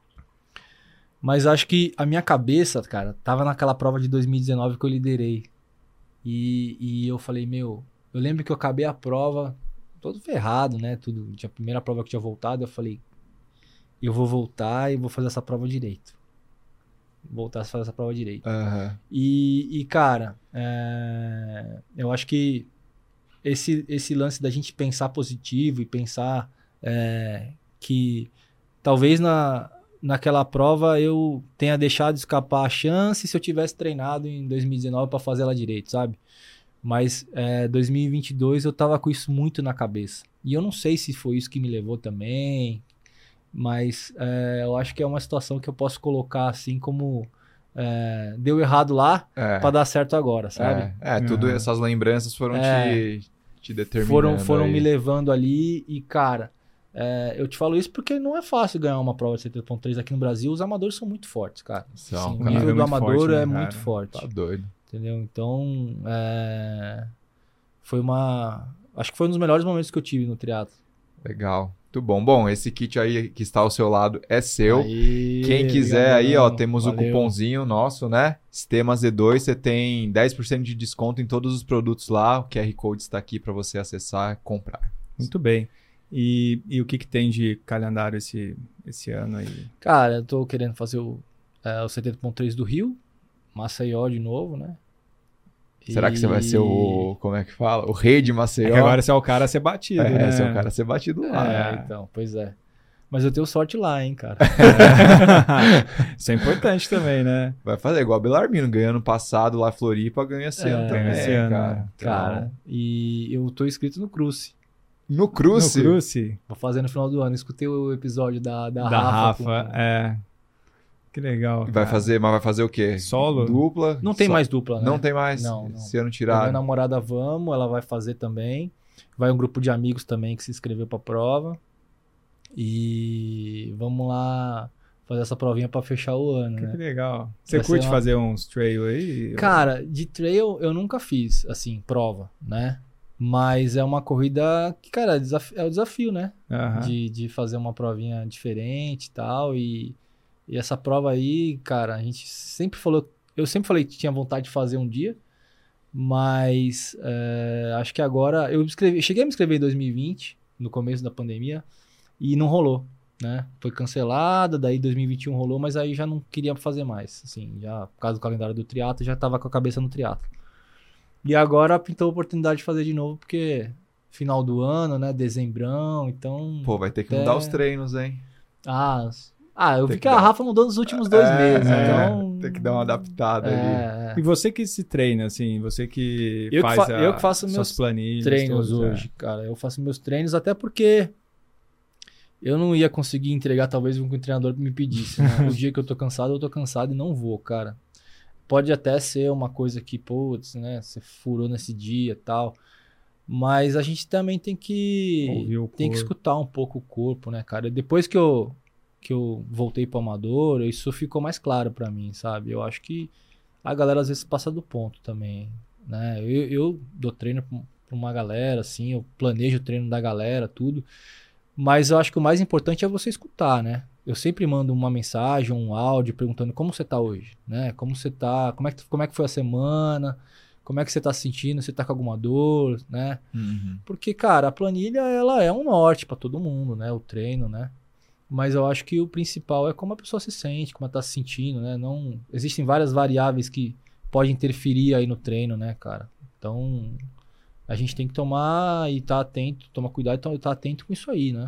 Mas acho que a minha cabeça, cara, tava naquela prova de dois mil e dezenove que eu liderei. E, e eu falei, meu... Eu lembro que eu acabei a prova todo ferrado, né? Tudo, tinha a primeira prova que eu tinha voltado, eu falei... Eu vou voltar e vou fazer essa prova direito. Voltar a fazer essa prova direito.
Uhum.
E, e, cara, é, eu acho que esse, esse lance da gente pensar positivo e pensar é, que talvez na, naquela prova eu tenha deixado escapar a chance se eu tivesse treinado em dois mil e dezenove para fazer ela direito, sabe? Mas é, dois mil e vinte e dois eu tava com isso muito na cabeça. E eu não sei se foi isso que me levou também, mas é, eu acho que é uma situação que eu posso colocar assim como... É, deu errado lá
É.
pra dar certo agora, sabe?
É, é tudo
Uhum.
essas lembranças foram
É.
te, te determinando.
Foram, foram
aí.
me levando ali e, cara, é, eu te falo isso porque não é fácil ganhar uma prova de setenta ponto três aqui no Brasil. Os amadores são muito fortes, cara.
São,
Assim, o
cara.
nível
É
do
muito
amador
forte, né,
é
cara?
muito forte.
Tá doido.
Entendeu? Então, é, foi uma... Acho que foi um dos melhores momentos que eu tive no triatlo.
Legal. Muito bom. Bom, esse kit aí que está ao seu lado é seu.
Aí,
Quem quiser aí, ó,
obrigadão.
temos
Valeu.
o cupomzinho nosso, né? Sistema Z dois, você tem dez por cento de desconto em todos os produtos lá. O Q R Code está aqui para você acessar e comprar.
Muito bem. E, e o que, que tem de calendário esse, esse ano aí?
Cara, eu tô querendo fazer o, é, o setenta ponto três do Rio, Maceió de novo, né?
Será que você vai ser o... Como é que fala? O rei de
É
Maceió?
que agora você é o cara a ser batido,
é,
né?
você é o cara a ser batido lá.
É,
né?
então, pois é. Mas eu tenho sorte lá, hein, cara.
Isso é importante também, né?
Vai fazer igual o Belarmino, ganhou ano passado lá em Floripa, ganha esse
É,
ano também,
esse ano,
cara.
né?
Então,
Cara, e eu tô inscrito no Cruze.
no Cruze,
No Cruze,
Vou fazer no final do ano. Escutei o episódio da, da,
da
Rafa.
Rafa,
com-
é. Que legal.
vai
cara.
fazer, mas vai fazer o quê?
Solo?
Dupla?
Não tem
Só-
mais dupla, né?
Não tem mais?
Não, não.
Esse ano
A minha
tiraram.
namorada vamos, ela vai fazer também. Vai um grupo de amigos também que se inscreveu pra prova. E vamos lá fazer essa provinha pra fechar o ano,
Que
né?
legal. Você
Vai
curte
ser uma-
fazer uns trail aí?
Cara, de trail eu nunca fiz, assim, prova, né? Mas é uma corrida que, cara, é desaf- é o desafio, né?
Aham.
De, de fazer uma provinha diferente e tal. E, e essa prova aí, cara, a gente sempre falou... Eu sempre falei que tinha vontade de fazer um dia. Mas é, acho que agora... Eu escrevi, cheguei a me inscrever em dois mil e vinte, no começo da pandemia. E não rolou, né? Foi cancelada, daí dois mil e vinte e um rolou, mas aí já não queria fazer mais. Assim, já por causa do calendário do triatlo, já tava com a cabeça no triatlo. E agora pintou a oportunidade de fazer de novo, porque final do ano, né? Dezembrão, então...
Pô, vai ter que
até-
mudar os treinos, hein?
Ah, ah, eu
Tem
vi
que
que a
dar-
Rafa mudou nos últimos dois
É,
meses,
é,
então...
tem que dar uma adaptada ali.
É,
E
é.
você que se treina, assim, você que
Eu que
faz
fa-
a-
eu que faço
suas
meus
planilhas
Treinos
todas, é.
hoje, cara. Eu faço meus treinos até porque eu não ia conseguir entregar talvez o que o treinador me pedisse, né? O dia que eu tô cansado, eu tô cansado e não vou, cara. Pode até ser uma coisa que, putz, né? Você furou nesse dia e tal. Mas a gente também tem que
Ouvir o
tem que
corpo.
escutar um pouco o corpo, né, cara? Depois que eu que eu voltei pro amador, isso ficou mais claro pra mim, sabe? Eu acho que a galera às vezes passa do ponto também, né? Eu, eu dou treino pra pra uma galera, assim, eu planejo o treino da galera, tudo. Mas eu acho que o mais importante é você escutar, né? Eu sempre mando uma mensagem, um áudio perguntando como você tá hoje, né? Como você tá, como é que, como é que foi a semana, como é que você tá se sentindo, você tá com alguma dor, né?
Uhum.
Porque, cara, a planilha, ela é um norte pra todo mundo, né? O treino, né? Mas eu acho que o principal é como a pessoa se sente, como ela tá se sentindo, né? Não, existem várias variáveis que podem interferir aí no treino, né, cara? Então, a gente tem que tomar e estar atento, tomar cuidado e estar atento com isso aí, né?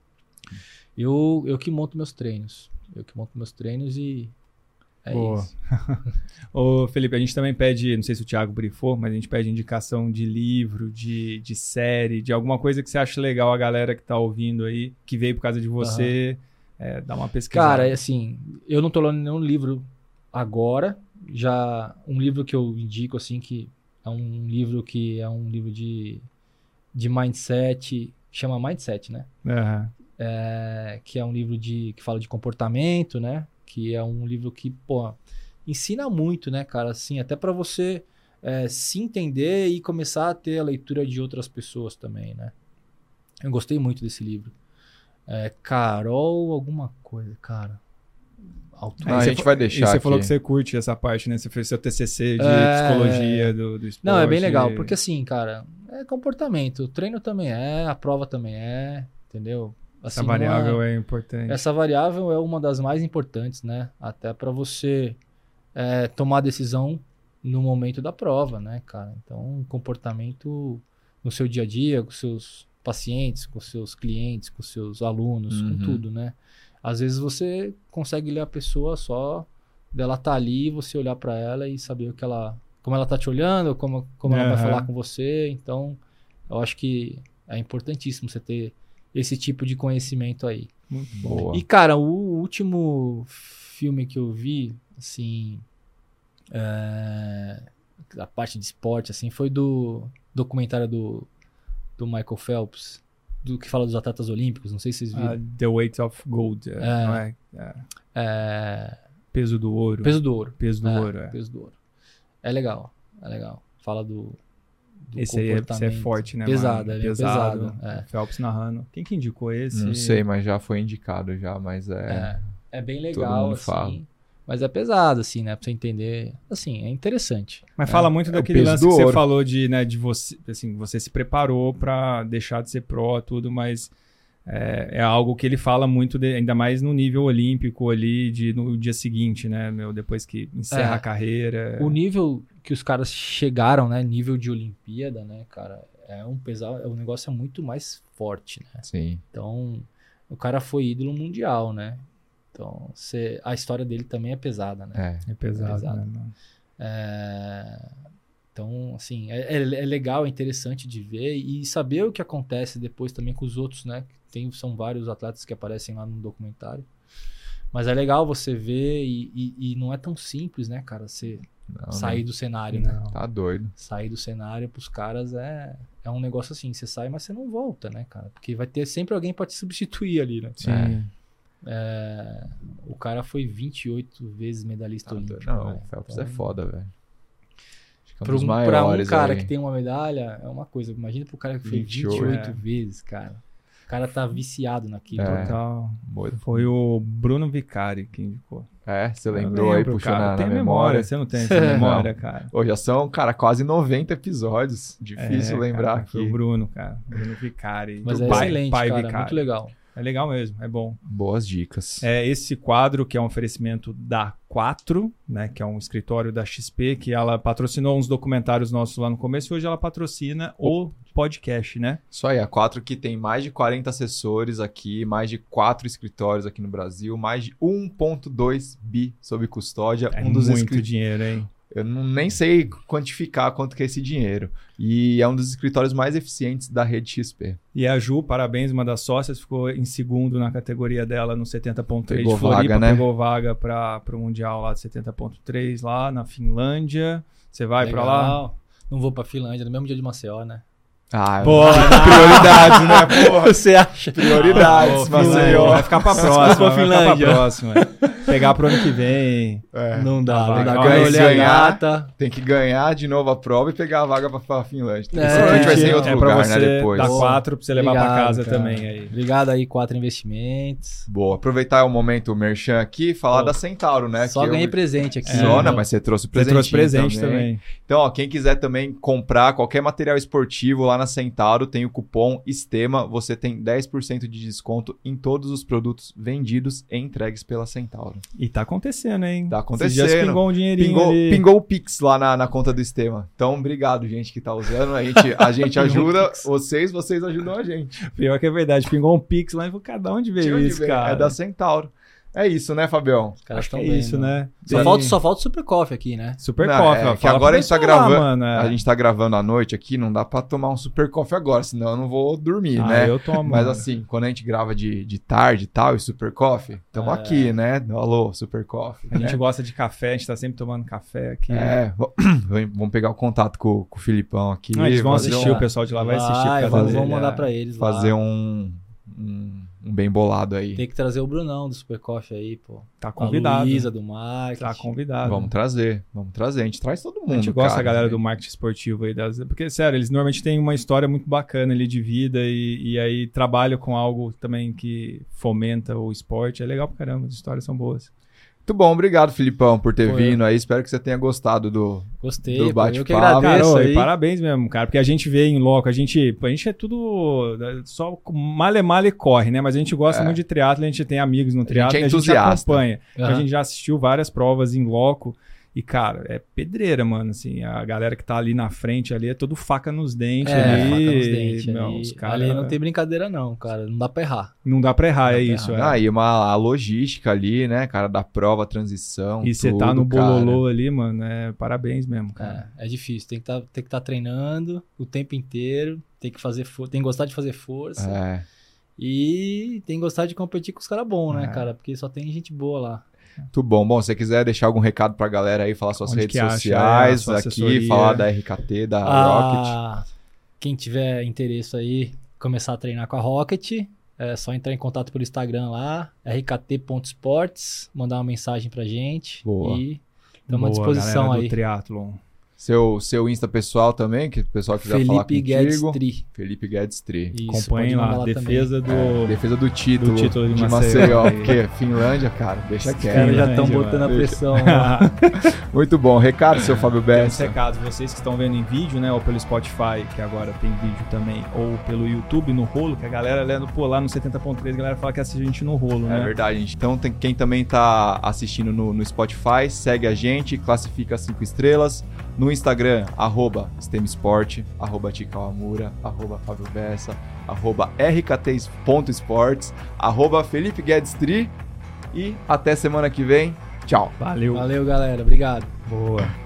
Eu, eu que monto meus treinos. Eu que monto meus treinos e é
Boa.
isso.
Ô, Felipe, a gente também pede, não sei se o Thiago brifou, mas a gente pede indicação de livro, de, de série, de alguma coisa que você acha legal a galera que tá ouvindo aí, que veio por causa de você, é, dá uma pesquisada.
Cara, é assim, eu não tô lendo nenhum livro agora. Já um livro que eu indico, assim, que é um livro que é um livro de, de mindset, chama Mindset, né?
Aham.
É, que é um livro de, que fala de comportamento, né? Que é um livro que, pô, ensina muito, né, cara? Assim, até pra você é, se entender e começar a ter a leitura de outras pessoas também, né? Eu gostei muito desse livro. É, Carol alguma coisa, cara. alto.
Não, a gente vai deixar
E você
aqui.
falou que você curte essa parte, né? Você fez seu T C C de
É.
psicologia do, do esporte.
Não, é bem legal, porque assim, cara, é comportamento. O treino também é, a prova também é, entendeu? Assim,
essa variável
uma-
é importante.
Essa variável é uma das mais importantes, né? Até para você é, tomar a decisão no momento da prova, né, cara? Então, comportamento no seu dia a dia, com seus pacientes, com seus clientes, com seus alunos,
Uhum.
com tudo, né? Às vezes você consegue ler a pessoa só dela tá ali, você olhar para ela e saber o que ela, como ela tá te olhando, como, como ela vai
Aham.
falar com você. Então, eu acho que é importantíssimo você ter esse tipo de conhecimento aí.
Muito bom.
Boa.
E, cara, o último filme que eu vi, assim, é, a parte de esporte, assim, foi do documentário do, do Michael Phelps, do que fala dos atletas olímpicos, não sei se vocês viram.
Ah, The Weight of Gold. É,
É.
não é? É.
É,
Peso do ouro.
Peso do Ouro.
Peso do
É,
ouro, é.
Peso do Ouro. É legal, é legal. Fala do, do
Esse aí é, esse é
comportamento.
forte, né?
Pesado,
mano?
é meio pesado. É.
Phelps narrando. Quem que indicou esse?
Não sei, mas já foi indicado já, mas é...
É, é bem
todo
legal,
mundo
assim.
fala.
Mas é pesado, assim, né? Pra você entender. Assim, é interessante.
Mas
É.
fala muito
É o
daquele
peso
lance
do
que você
ouro.
falou de, né, de você, assim, você se preparou pra deixar de ser pró, tudo, mas é, é algo que ele fala muito, de- ainda mais no nível olímpico ali, de, no dia seguinte, né, meu, depois que encerra
É.
a carreira.
O nível que os caras chegaram, né? Nível de Olimpíada, né, cara? É um pesado, o negócio é muito mais forte, né?
Sim.
Então, o cara foi ídolo mundial, né? Então, você, a história dele também é pesada, né?
É.
É pesado,
Pesado.
né, mano?
É, Então, assim, é, é- é legal, é interessante de ver e saber o que acontece depois também com os outros, né? Tem, são vários atletas que aparecem lá no documentário. Mas é legal você ver e, e- e não é tão simples, né, cara? Você
Não,
sair
né?
do cenário, né?
Não.
Tá doido.
Sair do cenário pros caras é, é um negócio assim, você sai, mas você não volta, né, cara? Porque vai ter sempre alguém pra te substituir ali, né?
Sim.
É.
É, o cara foi vinte e oito vezes medalhista
Tá
olímpico.
doido. Não,
né?
o Phelps
Então,
é foda, velho. Acho que é um
Pra
dos
um, pra um
maiores
cara
aí.
que tem uma medalha, é uma coisa. Imagina pro cara que foi
vinte e oito,
vinte e oito
é.
vezes, cara. O cara tá viciado naquilo.
É.
Total.
Boa.
Foi o Bruno Vicari que indicou.
É, você
Eu
lembrou aí,
lembro,
puxou
cara.
na, na
Tem
memória.
Você não tem essa memória, cara.
Pô, já são, cara, quase noventa episódios. Difícil
É,
lembrar
cara, Foi
aqui.
o Bruno, cara. Bruno Vicari.
Mas
Do
é
pai,
excelente,
pai
cara.
Vicari.
Muito legal.
É legal mesmo, é bom.
Boas dicas.
É esse quadro que é um oferecimento da quatro, né, que é um escritório da X P, que ela patrocinou uns documentários nossos lá no começo e hoje ela patrocina o podcast, né?
Isso aí, a quatro que tem mais de quarenta assessores aqui, mais de quatro escritórios aqui no Brasil, mais de um vírgula dois bi sob custódia.
É
um dos
muito
escri-
dinheiro, hein?
Eu não, nem sei quantificar quanto que é esse dinheiro. E é um dos escritórios mais eficientes da rede X P.
E a Ju, parabéns, uma das sócias, ficou em segundo na categoria dela no setenta ponto três
Pegou
de Floripa,
vaga, né?
pegou vaga para o Mundial lá de setenta ponto três lá na Finlândia. Você vai para lá?
Legal. Não vou pra Finlândia, no mesmo dia de Maceió, né?
Ah,
Pô, prioridades, né? Porra.
Você acha?
Prioridades,
Ah,
Maceió.
Vai ficar pra próxima,
Desculpa,
vai ficar pra
Finlândia.
próxima. Pegar pro ano que vem.
É.
Não dá,
A
não
vaga.
dá.
Ó,
Quando eu
se
olhei a
ganhar,
data,
Tem que ganhar de novo a prova e pegar a vaga pra, pra Finlândia.
É,
Provavelmente vai ser em outro
é
lugar,
pra você
né, depois.
dar
Boa.
quatro pra você levar pra
Obrigado,
casa
cara.
também aí.
Obrigado aí, Quatro Investimentos.
Boa, aproveitar o momento merchan aqui e falar
Pô,
da Centauro, né?
Só
que
ganhei
eu...
presente aqui.
Só,
né?
né? Mas você trouxe
Você
presente.
trouxe presente também.
Então, ó, quem quiser também comprar qualquer material esportivo lá na Centauro, tem o cupom STEMA, você tem dez por cento de desconto em todos os produtos vendidos e entregues pela Centauro.
E tá acontecendo, hein?
Tá
Esses dias
acontecendo.
pingou um dinheirinho
Pingou,
ali.
pingou o Pix lá na, na conta do Stema. Então, obrigado, gente, que tá usando. A gente, a gente ajuda vocês, vocês ajudam a gente.
Pior que é verdade, pingou um Pix lá e falou, cada onde veio
De onde
isso,
vem?
cara?
É da Centauro. É isso, né, Fabião?
Os caras
Acho que
estão
é
bem,
isso,
mano.
né?
Só
Tem-
falta, só falta o Super Coffee aqui, né?
Super
Não,
Coffee,
é
ó.
que
Fala
agora
pro
a gente tá
pessoal lá,
gravando-
mano, é.
A gente tá gravando à noite aqui, não dá pra tomar um super coffee agora, senão eu não vou dormir,
Ah,
né?
eu tomo.
Mas
mano.
assim, quando a gente grava de, de tarde e tal, e super coffee, tamo
É.
aqui, né? Alô, super coffee.
A gente
né?
gosta de café, a gente tá sempre tomando café aqui.
É, v- vamos pegar o contato com, com o Filipão aqui.
Não, eles vão
fazer
assistir,
um-
o pessoal de lá vai assistir.
Vai,
por causa
vamos,
dele,
vamos mandar
é.
pra eles lá.
fazer um, um, um bem bolado aí.
Tem que trazer o Brunão do Super Coffee aí, pô.
Tá
Com a
convidado.
Luísa do marketing.
Tá convidado.
Vamos trazer, vamos trazer. A gente traz todo mundo.
A gente gosta
cara.
da galera do marketing esportivo aí. Das... Porque, sério, eles normalmente têm uma história muito bacana ali de vida e, e aí trabalham com algo também que fomenta o esporte. É legal pra caramba, as histórias são boas.
Muito bom, obrigado, Filipão, por ter
Pô,
vindo aí. Espero que você tenha gostado do,
Gostei,
do
pô, eu que
bate-papo.
agradeço
Cara, ô,
aí.
e parabéns mesmo, cara, porque a gente vê em loco, a gente, a gente é tudo só male male corre, né? Mas a gente gosta
É.
muito de triatlo, a gente tem amigos no triatlo,
é
e a gente
entusiasta.
acompanha.
Aham.
A gente já assistiu várias provas em loco. E, cara, é pedreira, mano, assim, a galera que tá ali na frente ali é tudo faca nos dentes
É,
ali.
faca nos dentes.
Meu,
ali.
os cara-
Ali não tem brincadeira não, cara. Não dá pra errar.
Não dá pra errar,
Não
é
dá
isso.
pra
É.
Ah, e uma, a logística ali, né, cara, da prova, a transição,
E você
tudo,
tá no
cara.
bololô ali, mano, é parabéns mesmo, cara.
É, é difícil. Tem que tá, tem que estar treinando o tempo inteiro. Tem que fazer for... tem que gostar de fazer força.
É.
E tem que gostar de competir com os caras bons, né,
É.
cara? Porque só tem gente boa lá.
Muito bom. Bom, se você quiser deixar algum recado pra galera aí, falar suas
Onde
redes
que acha,
sociais
é, a sua
aqui,
assessoria.
falar da R K T, da Rocket.
Ah, quem tiver interesse aí, começar a treinar com a Rocket, é só entrar em contato pelo Instagram lá, r k t ponto sports, mandar uma mensagem pra gente.
Boa.
E estamos à
Boa,
disposição
galera do
aí.
triatlon.
Seu, seu Insta pessoal também, que o pessoal quiser falar
Felipe Guedes
contigo.
Tri.
Felipe Guedes Tri.
Isso,
Acompanhem
pode mandar
lá,
também.
defesa do...
É, defesa do título,
do título de
de
Maceió.
Maceió. Porque Finlândia, cara, deixa
Os
quieto.
caras já
né,
estão
Gilmar?
botando a
Deixa.
pressão lá.
Muito bom. Recado, seu Fábio
Tem uns
Bessa.
recados, vocês que estão vendo em vídeo, né, ou pelo Spotify, que agora tem vídeo também, ou pelo YouTube, no rolo, que a galera lendo, pô, lá no setenta ponto três, a galera fala que assiste a gente no rolo,
É
né?
verdade, gente. Então, tem, quem também tá assistindo no, no Spotify, segue a gente, classifica cinco estrelas. No Instagram, arroba STEMsport, arroba Tikawamura, arroba Fábio Bessa, arroba r k t ponto sports, arroba Felipe Guedes Tri. E até semana que vem. Tchau.
Valeu.
Valeu, galera. Obrigado.
Boa.